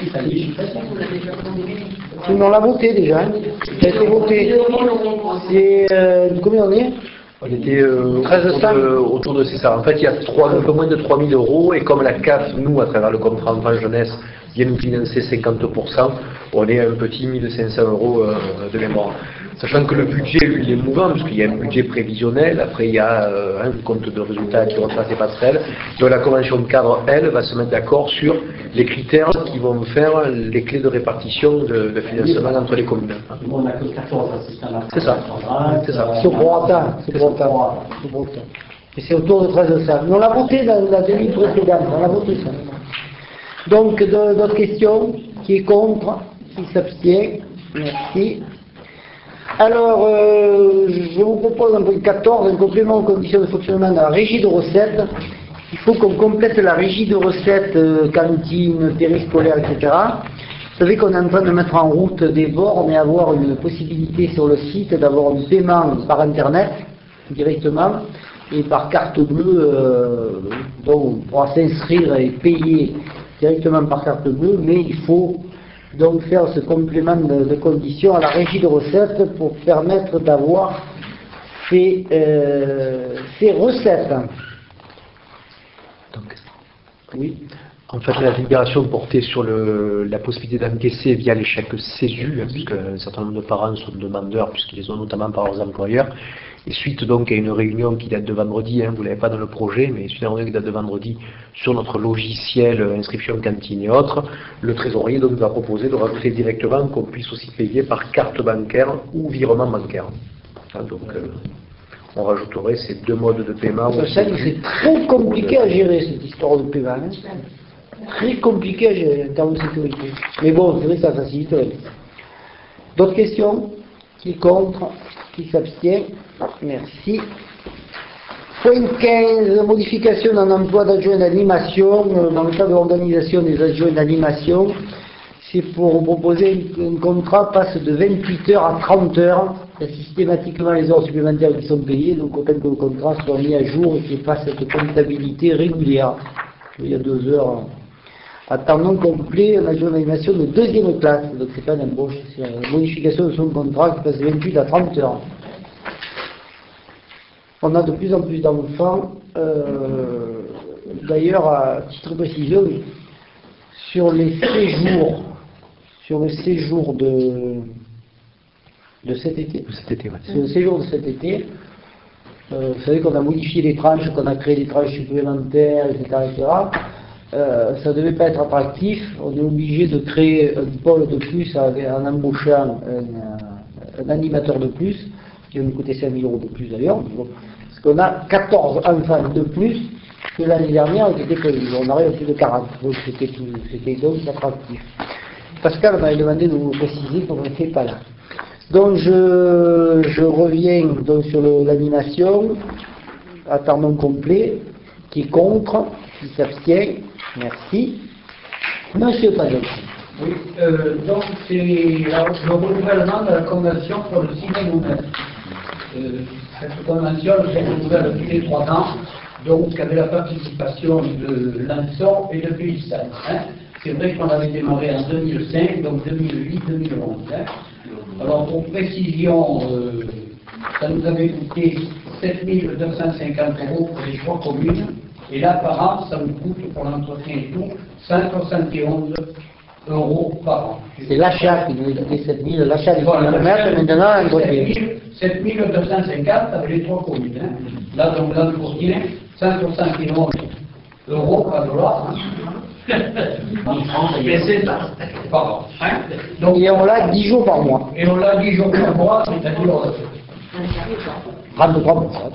Si on l'a voté déjà, hein. Ça a été voté. C'est... Euh, combien on est? On était euh, autour, de, autour de c'est ça. En fait, il y a trois, un peu moins de trois mille euros, et comme la C A F, nous, à travers le contrat enfant jeunesse, vient nous financer cinquante pour cent, on est à un petit mille cinq cents euros euh, de mémoire. Sachant que le budget, lui, il est mouvant, parce qu'il y a un budget prévisionnel, après il y a euh, un compte de résultats qui retrace les passerelles. Donc la convention de cadre, elle, va se mettre d'accord sur les critères qui vont faire les clés de répartition de, de financement entre les communes. On n'a que quatorze assistants. C'est ça. C'est ça. C'est au prorata. C'est au prorata. Et c'est autour de treize cents. Mais on l'a voté dans la demi précédente. On l'a voté ça. Donc, d'autres questions? Qui est contre? Qui s'abstient? Merci. Alors, euh, je vous propose un point quatorze, un complément aux conditions de fonctionnement de la régie de recettes. Il faut qu'on complète la régie de recettes, euh, cantine, périscolaire, et cetera. Vous savez qu'on est en train de mettre en route des bornes et avoir une possibilité sur le site d'avoir un paiement par Internet, directement, et par carte bleue, euh, donc on pourra s'inscrire et payer directement par carte bleue, mais il faut donc faire ce complément de, de conditions à la régie de recettes pour permettre d'avoir ces, euh, ces recettes. Donc, oui. En fait, la délibération portait sur le, la possibilité d'encaisser via les chèques CESU, puisque un certain nombre de parents sont demandeurs, puisqu'ils les ont notamment par leurs employeurs. Et suite donc à une réunion qui date de vendredi, hein, vous ne l'avez pas dans le projet, mais suite à une réunion qui date de vendredi sur notre logiciel inscription cantine et autres, le trésorier donc va proposer de rajouter directement qu'on puisse aussi payer par carte bancaire ou virement bancaire. Hein, donc euh, on rajouterait ces deux modes de paiement. Ça, c'est très compliqué à gérer cette histoire de paiement. Hein. Très compliqué à gérer en termes de sécurité. Mais bon, c'est vrai que ça facilite. D'autres questions? Qui est contre? Qui s'abstient? Merci. Point quinze, modification d'un emploi d'adjoint d'animation. Dans le cadre de l'organisation des adjoints d'animation, c'est pour proposer qu'un contrat passe de vingt-huit heures à trente heures. C'est systématiquement les heures supplémentaires qui sont payées, donc autant que le contrat soit mis à jour et qu'il fasse cette comptabilité régulière. Il y a deux heures à temps non complet, un adjoint d'animation de deuxième classe, donc c'est pas une embauche, c'est une modification de son contrat qui passe de vingt-huit à trente heures. On a de plus en plus d'enfants, euh, d'ailleurs à titre de précision, sur les séjours, sur le séjour de, de cet été, de cet été ouais. sur le séjour de cet été, euh, vous savez qu'on a modifié les tranches, qu'on a créé des tranches supplémentaires, et cetera, et cetera. Euh, ça ne devait pas être attractif, on est obligé de créer un pôle de plus en embauchant un, un animateur de plus, qui va nous coûter cinq mille euros de plus d'ailleurs, parce qu'on a quatorze enfants de plus que l'année dernière qui était prévu, on arrive à plus de quarante, donc c'était donc attractif. Pascal m'avait demandé de vous préciser qu'on n'était pas là. Donc je, je reviens donc sur l'animation, à temps non complet, qui est contre, qui s'abstient. Merci. Monsieur Padel. Oui, euh, donc c'est le renouvellement de la convention pour le cinéma. Euh, cette convention se renouvelle tous les trois ans, donc avec la participation de Lançon et de Pélissane. Hein. C'est vrai qu'on avait démarré en deux mille cinq, donc deux mille huit deux mille onze. Hein. Alors pour précision, euh, ça nous avait coûté sept mille deux cent cinquante euros pour les trois communes. Et là, par an, ça nous coûte pour l'entretien et tout cent soixante et onze euros par an. C'est l'achat qui nous a coûté sept mille, l'achat des kilomètres, maintenant l'entretien. sept mille deux cent cinquante avec les trois communes. Hein. Là, donc l'entretien, cent soixante et onze euros par dollars. Hein. Mais c'est ça, par an. Hein. Donc, et on l'a dix jours par mois. Et on l'a dix jours par mois, c'est-à-dire trente-trois pour cent.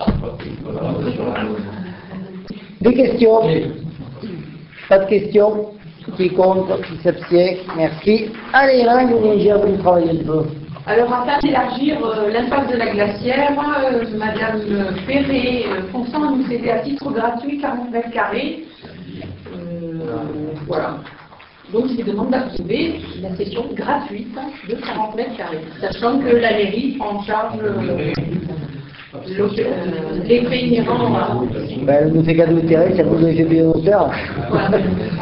Des questions? Pas de questions? Qui est contre? Qui s'abstient? Merci. Allez, là, j'ai envie de travailler un peu. Alors, afin d'élargir euh, l'impact de la glacière, euh, Madame Ferré euh, consent nous aider à titre gratuit quarante mètres carrés. Euh, voilà. Donc, je demande d'approuver la session gratuite de quarante mètres carrés, sachant que la mairie en charge. Euh, l'objet- euh, l'effet inhérent à... Ben, elle nous fait cadeau de terrain, ça vous donne fait payer l'auteur. Voilà.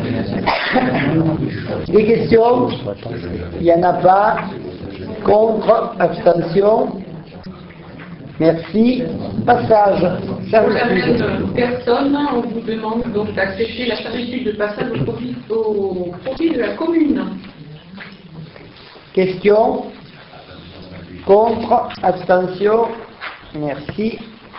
Des questions? Il n'y en a pas. Contre, abstention. Merci. Passage. Pour la même personne, on vous demande donc d'accepter la servitude de passage au profit, au profit de la commune. Question? Contre, abstention. Merci.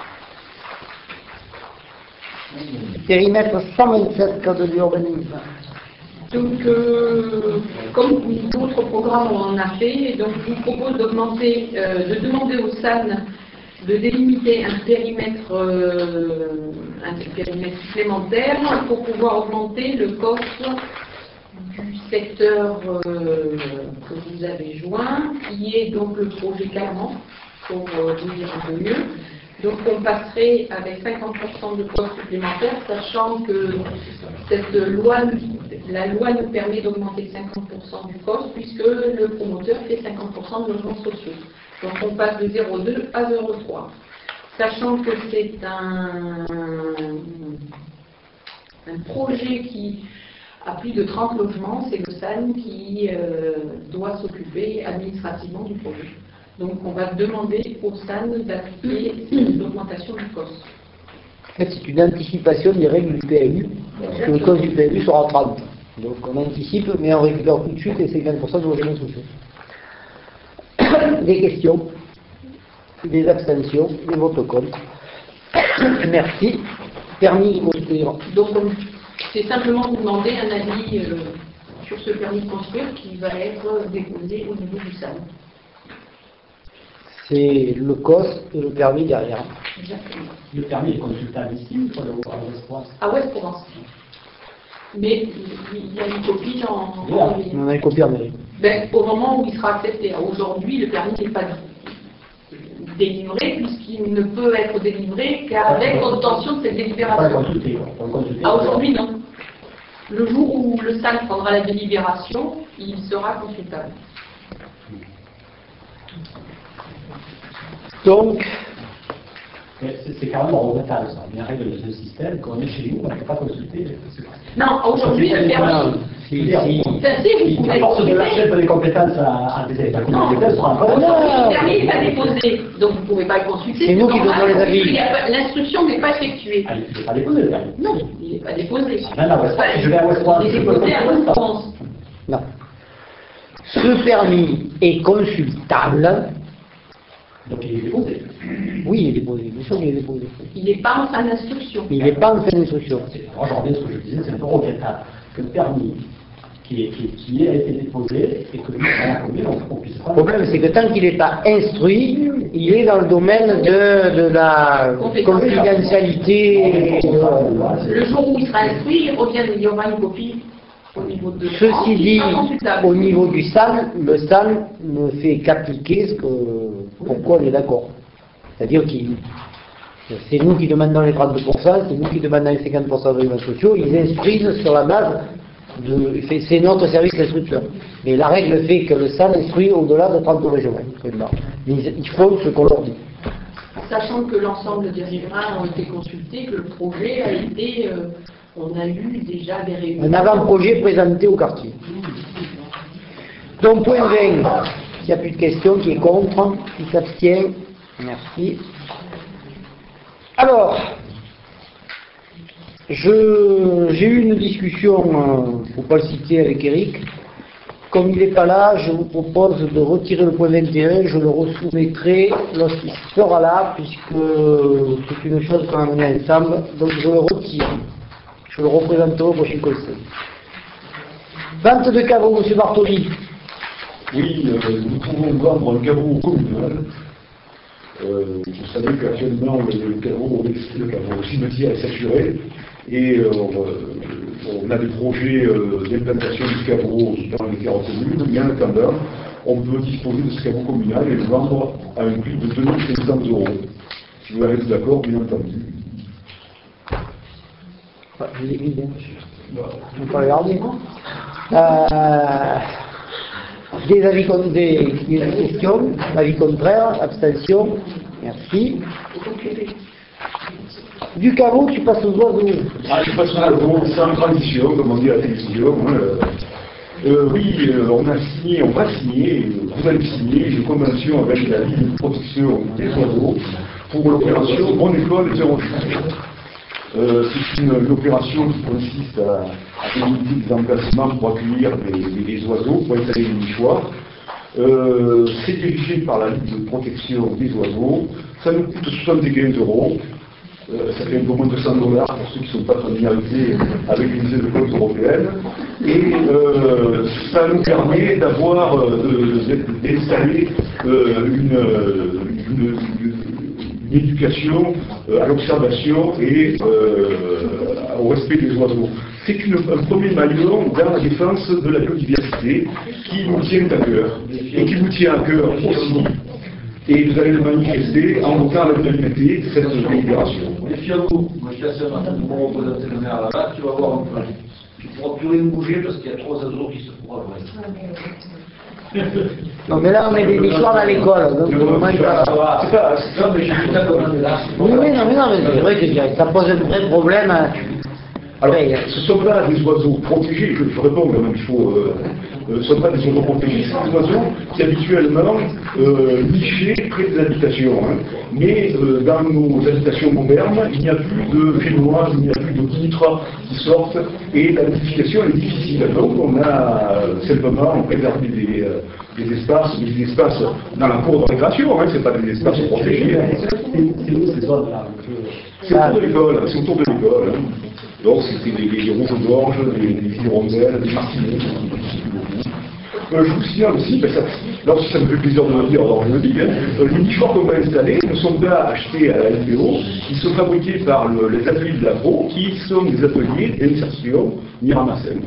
Périmètre cent vingt-sept, Code de l'urbanisme. Donc, euh, comme d'autres programmes on en a fait, donc je vous propose d'augmenter, euh, de demander au S A N de délimiter un périmètre, euh, un périmètre supplémentaire pour pouvoir augmenter le cost du secteur euh, que vous avez joint, qui est donc le projet Clermont, pour euh, vous dire un peu mieux. Donc on passerait avec cinquante pour cent de cost supplémentaires, sachant que cette loi, la loi nous permet d'augmenter cinquante pour cent du cost, puisque le promoteur fait cinquante pour cent de logements sociaux. Donc on passe de zéro virgule deux à zéro virgule trois. Sachant que c'est un, un projet qui a plus de trente logements, c'est le S A N qui euh, doit s'occuper administrativement du projet. Donc on va demander au S A N d'appliquer l'augmentation du cost. En fait, c'est une anticipation des règles du P L U, parce que le cost du P L U sera trente. Donc on anticipe, mais on récupère tout de suite et c'est cinquante pour cent de logements sociaux. Des questions? Des abstentions? Des votes contre? Merci. Permis de construire. Donc c'est simplement vous demander un avis euh, sur ce permis de construire qui va être déposé au niveau du S A N. C'est le cost et le permis derrière. Exactement. Le permis est consultable ici ou sur le West-Provence? À West-Provence. Mais il y a une copie en, Voilà. en ligne. On a une copie en mairie. Ben, au moment où il sera accepté. Aujourd'hui, le permis n'est pas délivré puisqu'il ne peut être délivré qu'avec obtention de cette Pas délibération. consulté, quoi. Pas consulté. Ah, aujourd'hui, non. Le jour où le S A N prendra la délibération, il sera consultable. Donc, C'est c'est carrément regrettable, ça. Il y a une règle de ce système, quand on est chez nous, on ne peut pas consulter. Non, aujourd'hui, le permis. Si, si, Ça, c'est, vous si, pouvez à force de consulter. lâcher les compétences à, à des États Non, communautaires, sera encore le permis n'est pas déposé, donc vous ne pouvez pas le consulter. C'est nous qui normal, donnons les avis. il y a pas- L'instruction n'est pas effectuée. Ah, il n'est pas déposé, le permis. Non, il n'est pas déposé. Même à West- je vais à West-Provence. Il est déposé à West-Provence. non. Ce permis est consultable. Donc il est déposé. Oui, il est déposé. Bien sûr qu'il est déposé. Il n'est pas en fin d'instruction. Il n'est pas en fin d'instruction. Moi, j'en reviens à ce que je disais, c'est un peu regrettable que le permis qui, est, qui, qui a été déposé et que nous, à la commune, on, on puisse pas. Le problème, c'est que tant qu'il n'est pas instruit, il est dans le domaine de, de la confidentialité. Le jour où il sera instruit, il revient, il y aura une copie au niveau de France, Ceci il dit, sera consultable. au niveau du S A N, le S A N ne fait qu'appliquer ce que, pourquoi on est d'accord. C'est-à-dire que c'est nous qui demandons les trente pour cent, c'est nous qui demandons les cinquante pour cent de logements sociaux, ils instruisent sur la base de. C'est notre service d'instruction. Mais la règle fait que le S A N instruit au-delà de trente logements. Ils, ils font ce qu'on leur dit. Sachant que l'ensemble des riverains ont été consultés, que le projet a été. Euh, on a eu déjà des réunions. Un avant-projet présenté au quartier. Donc, point vingt, s'il n'y a plus de questions, qui est contre, qui s'abstient. Merci. Alors, je- j'ai eu une discussion, euh, pour ne pas le citer, avec Eric. Comme il n'est pas là, je vous propose de retirer le point vingt et un, je le resoumettrai lorsqu'il sera là, puisque c'est une chose qu'on a menée ensemble, donc je le retire. Je le représenterai au prochain conseil. Vente de caveau, M. Bartoli. Oui, euh, nous pouvons vendre un caveau communal. Euh, vous savez qu'actuellement, le, le caveau, le caveau au cimetière est saturé et euh, on a des projets euh, d'implantation du caveau dans les terres communes, mais en attendant, on peut disposer de ce caveau communal et le vendre à un prix de deux mille cinq cents euros. Si vous êtes d'accord, bien entendu. Ouais, je l'ai dit, hein. On peut regarder. Euh, des avis contre des, des questions, avis contraire, abstention. Merci. Du caveau, tu passes aux oiseaux. Ah, je passe à l'eau, sans transition, comme on dit à la télévision. Euh, euh, oui, euh, on a signé, on va signer, vous allez signer une convention avec la Ligue de protection des oiseaux pour l'opération Bonne École et Zéro Chute. Euh, c'est une, une opération qui consiste à, à délimiter des emplacements pour accueillir des, des, des oiseaux, pour installer des nichoirs. Euh, c'est dirigé par la Ligue de protection des oiseaux. Ça nous coûte soixante-quinze euros. Euh, ça fait un peu moins de cent dollars pour ceux qui ne sont pas familiarisés avec une de compte européenne. Et euh, ça nous permet d'avoir, euh, d'installer euh, une, une, une, une éducation euh, à l'observation et euh, au respect des oiseaux. C'est un premier maillon dans la défense de la biodiversité qui nous tient à cœur et qui nous tient à cœur aussi. Et vous allez le manifester en votant à l'unanimité de cette délibération. Méfiez-vous, moi je suis assez certain de vous représenter le maire là-bas, tu vas voir un peu. Tu ne pourras plus rien bouger parce qu'il y a trois oiseaux qui se pourront jouer. Non mais là on met des nichoirs à l'école, donc au moins ça... C'est pas... Non mais je suis d'accord là. Oui, oui, non mais non, mais c'est vrai que ça pose un vrai problème. Alors, ce ne sont pas des oiseaux protégés, je, je réponds, mais il faut... Euh, euh, ce ne sont pas des oiseaux protégés, c'est des oiseaux qui habituellement euh, nichés près des habitations. Hein. Mais euh, dans nos habitations modernes, il n'y a plus de génoises, il n'y a plus de poutres qui sortent, et la nidification est difficile. Donc on a euh, simplement préservé des, euh, des espaces, des espaces dans la cour de récréation, hein, ce n'est pas des espaces protégés. C'est où ces zones-là? C'est autour de l'école, c'est autour de l'école. Hein. Donc c'était des, des rouges-gorges, des, des hirondelles, des martinets. Euh, je vous signale aussi, ben ça, là aussi ça me fait plaisir de le dire, alors je le dis, hein, euh, les nichoirs qu'on va installer ne sont pas achetés à la L P O, ils sont fabriqués par le, les ateliers de l'Agro, qui sont des ateliers d'insertion Miramasen.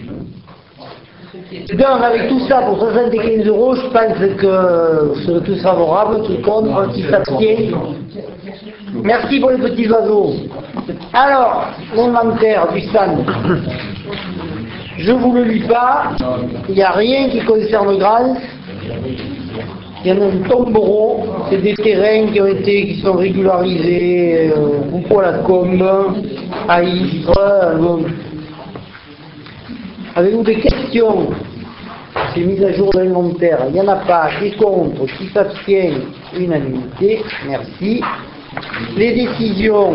Donc avec tout ça, pour soixante-quinze euros, je pense que vous serez tous favorables, qui contre, qui s'abstient. Merci pour les petits oiseaux. Alors, l'inventaire du stand. Je ne vous le lis pas, il n'y a rien qui concerne Grans. Il y en a un tombereau, c'est des terrains qui ont été, qui sont régularisés, euh, pour la Combe, à Istres. Euh, Avez-vous des questions? C'est mise à jour de l'inventaire. Il n'y en a pas. Qui est contre? Qui s'abstient? Unanimité. Merci. Les décisions.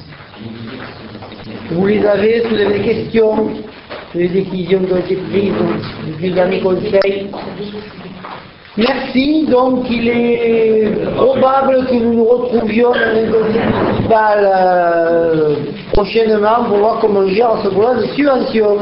Vous les avez? Vous avez des questions? Les décisions qui ont été prises depuis le dernier conseil. Merci. Donc, il est probable que nous nous retrouvions dans un conseil municipal euh, prochainement pour voir comment on gère ce problème de subvention.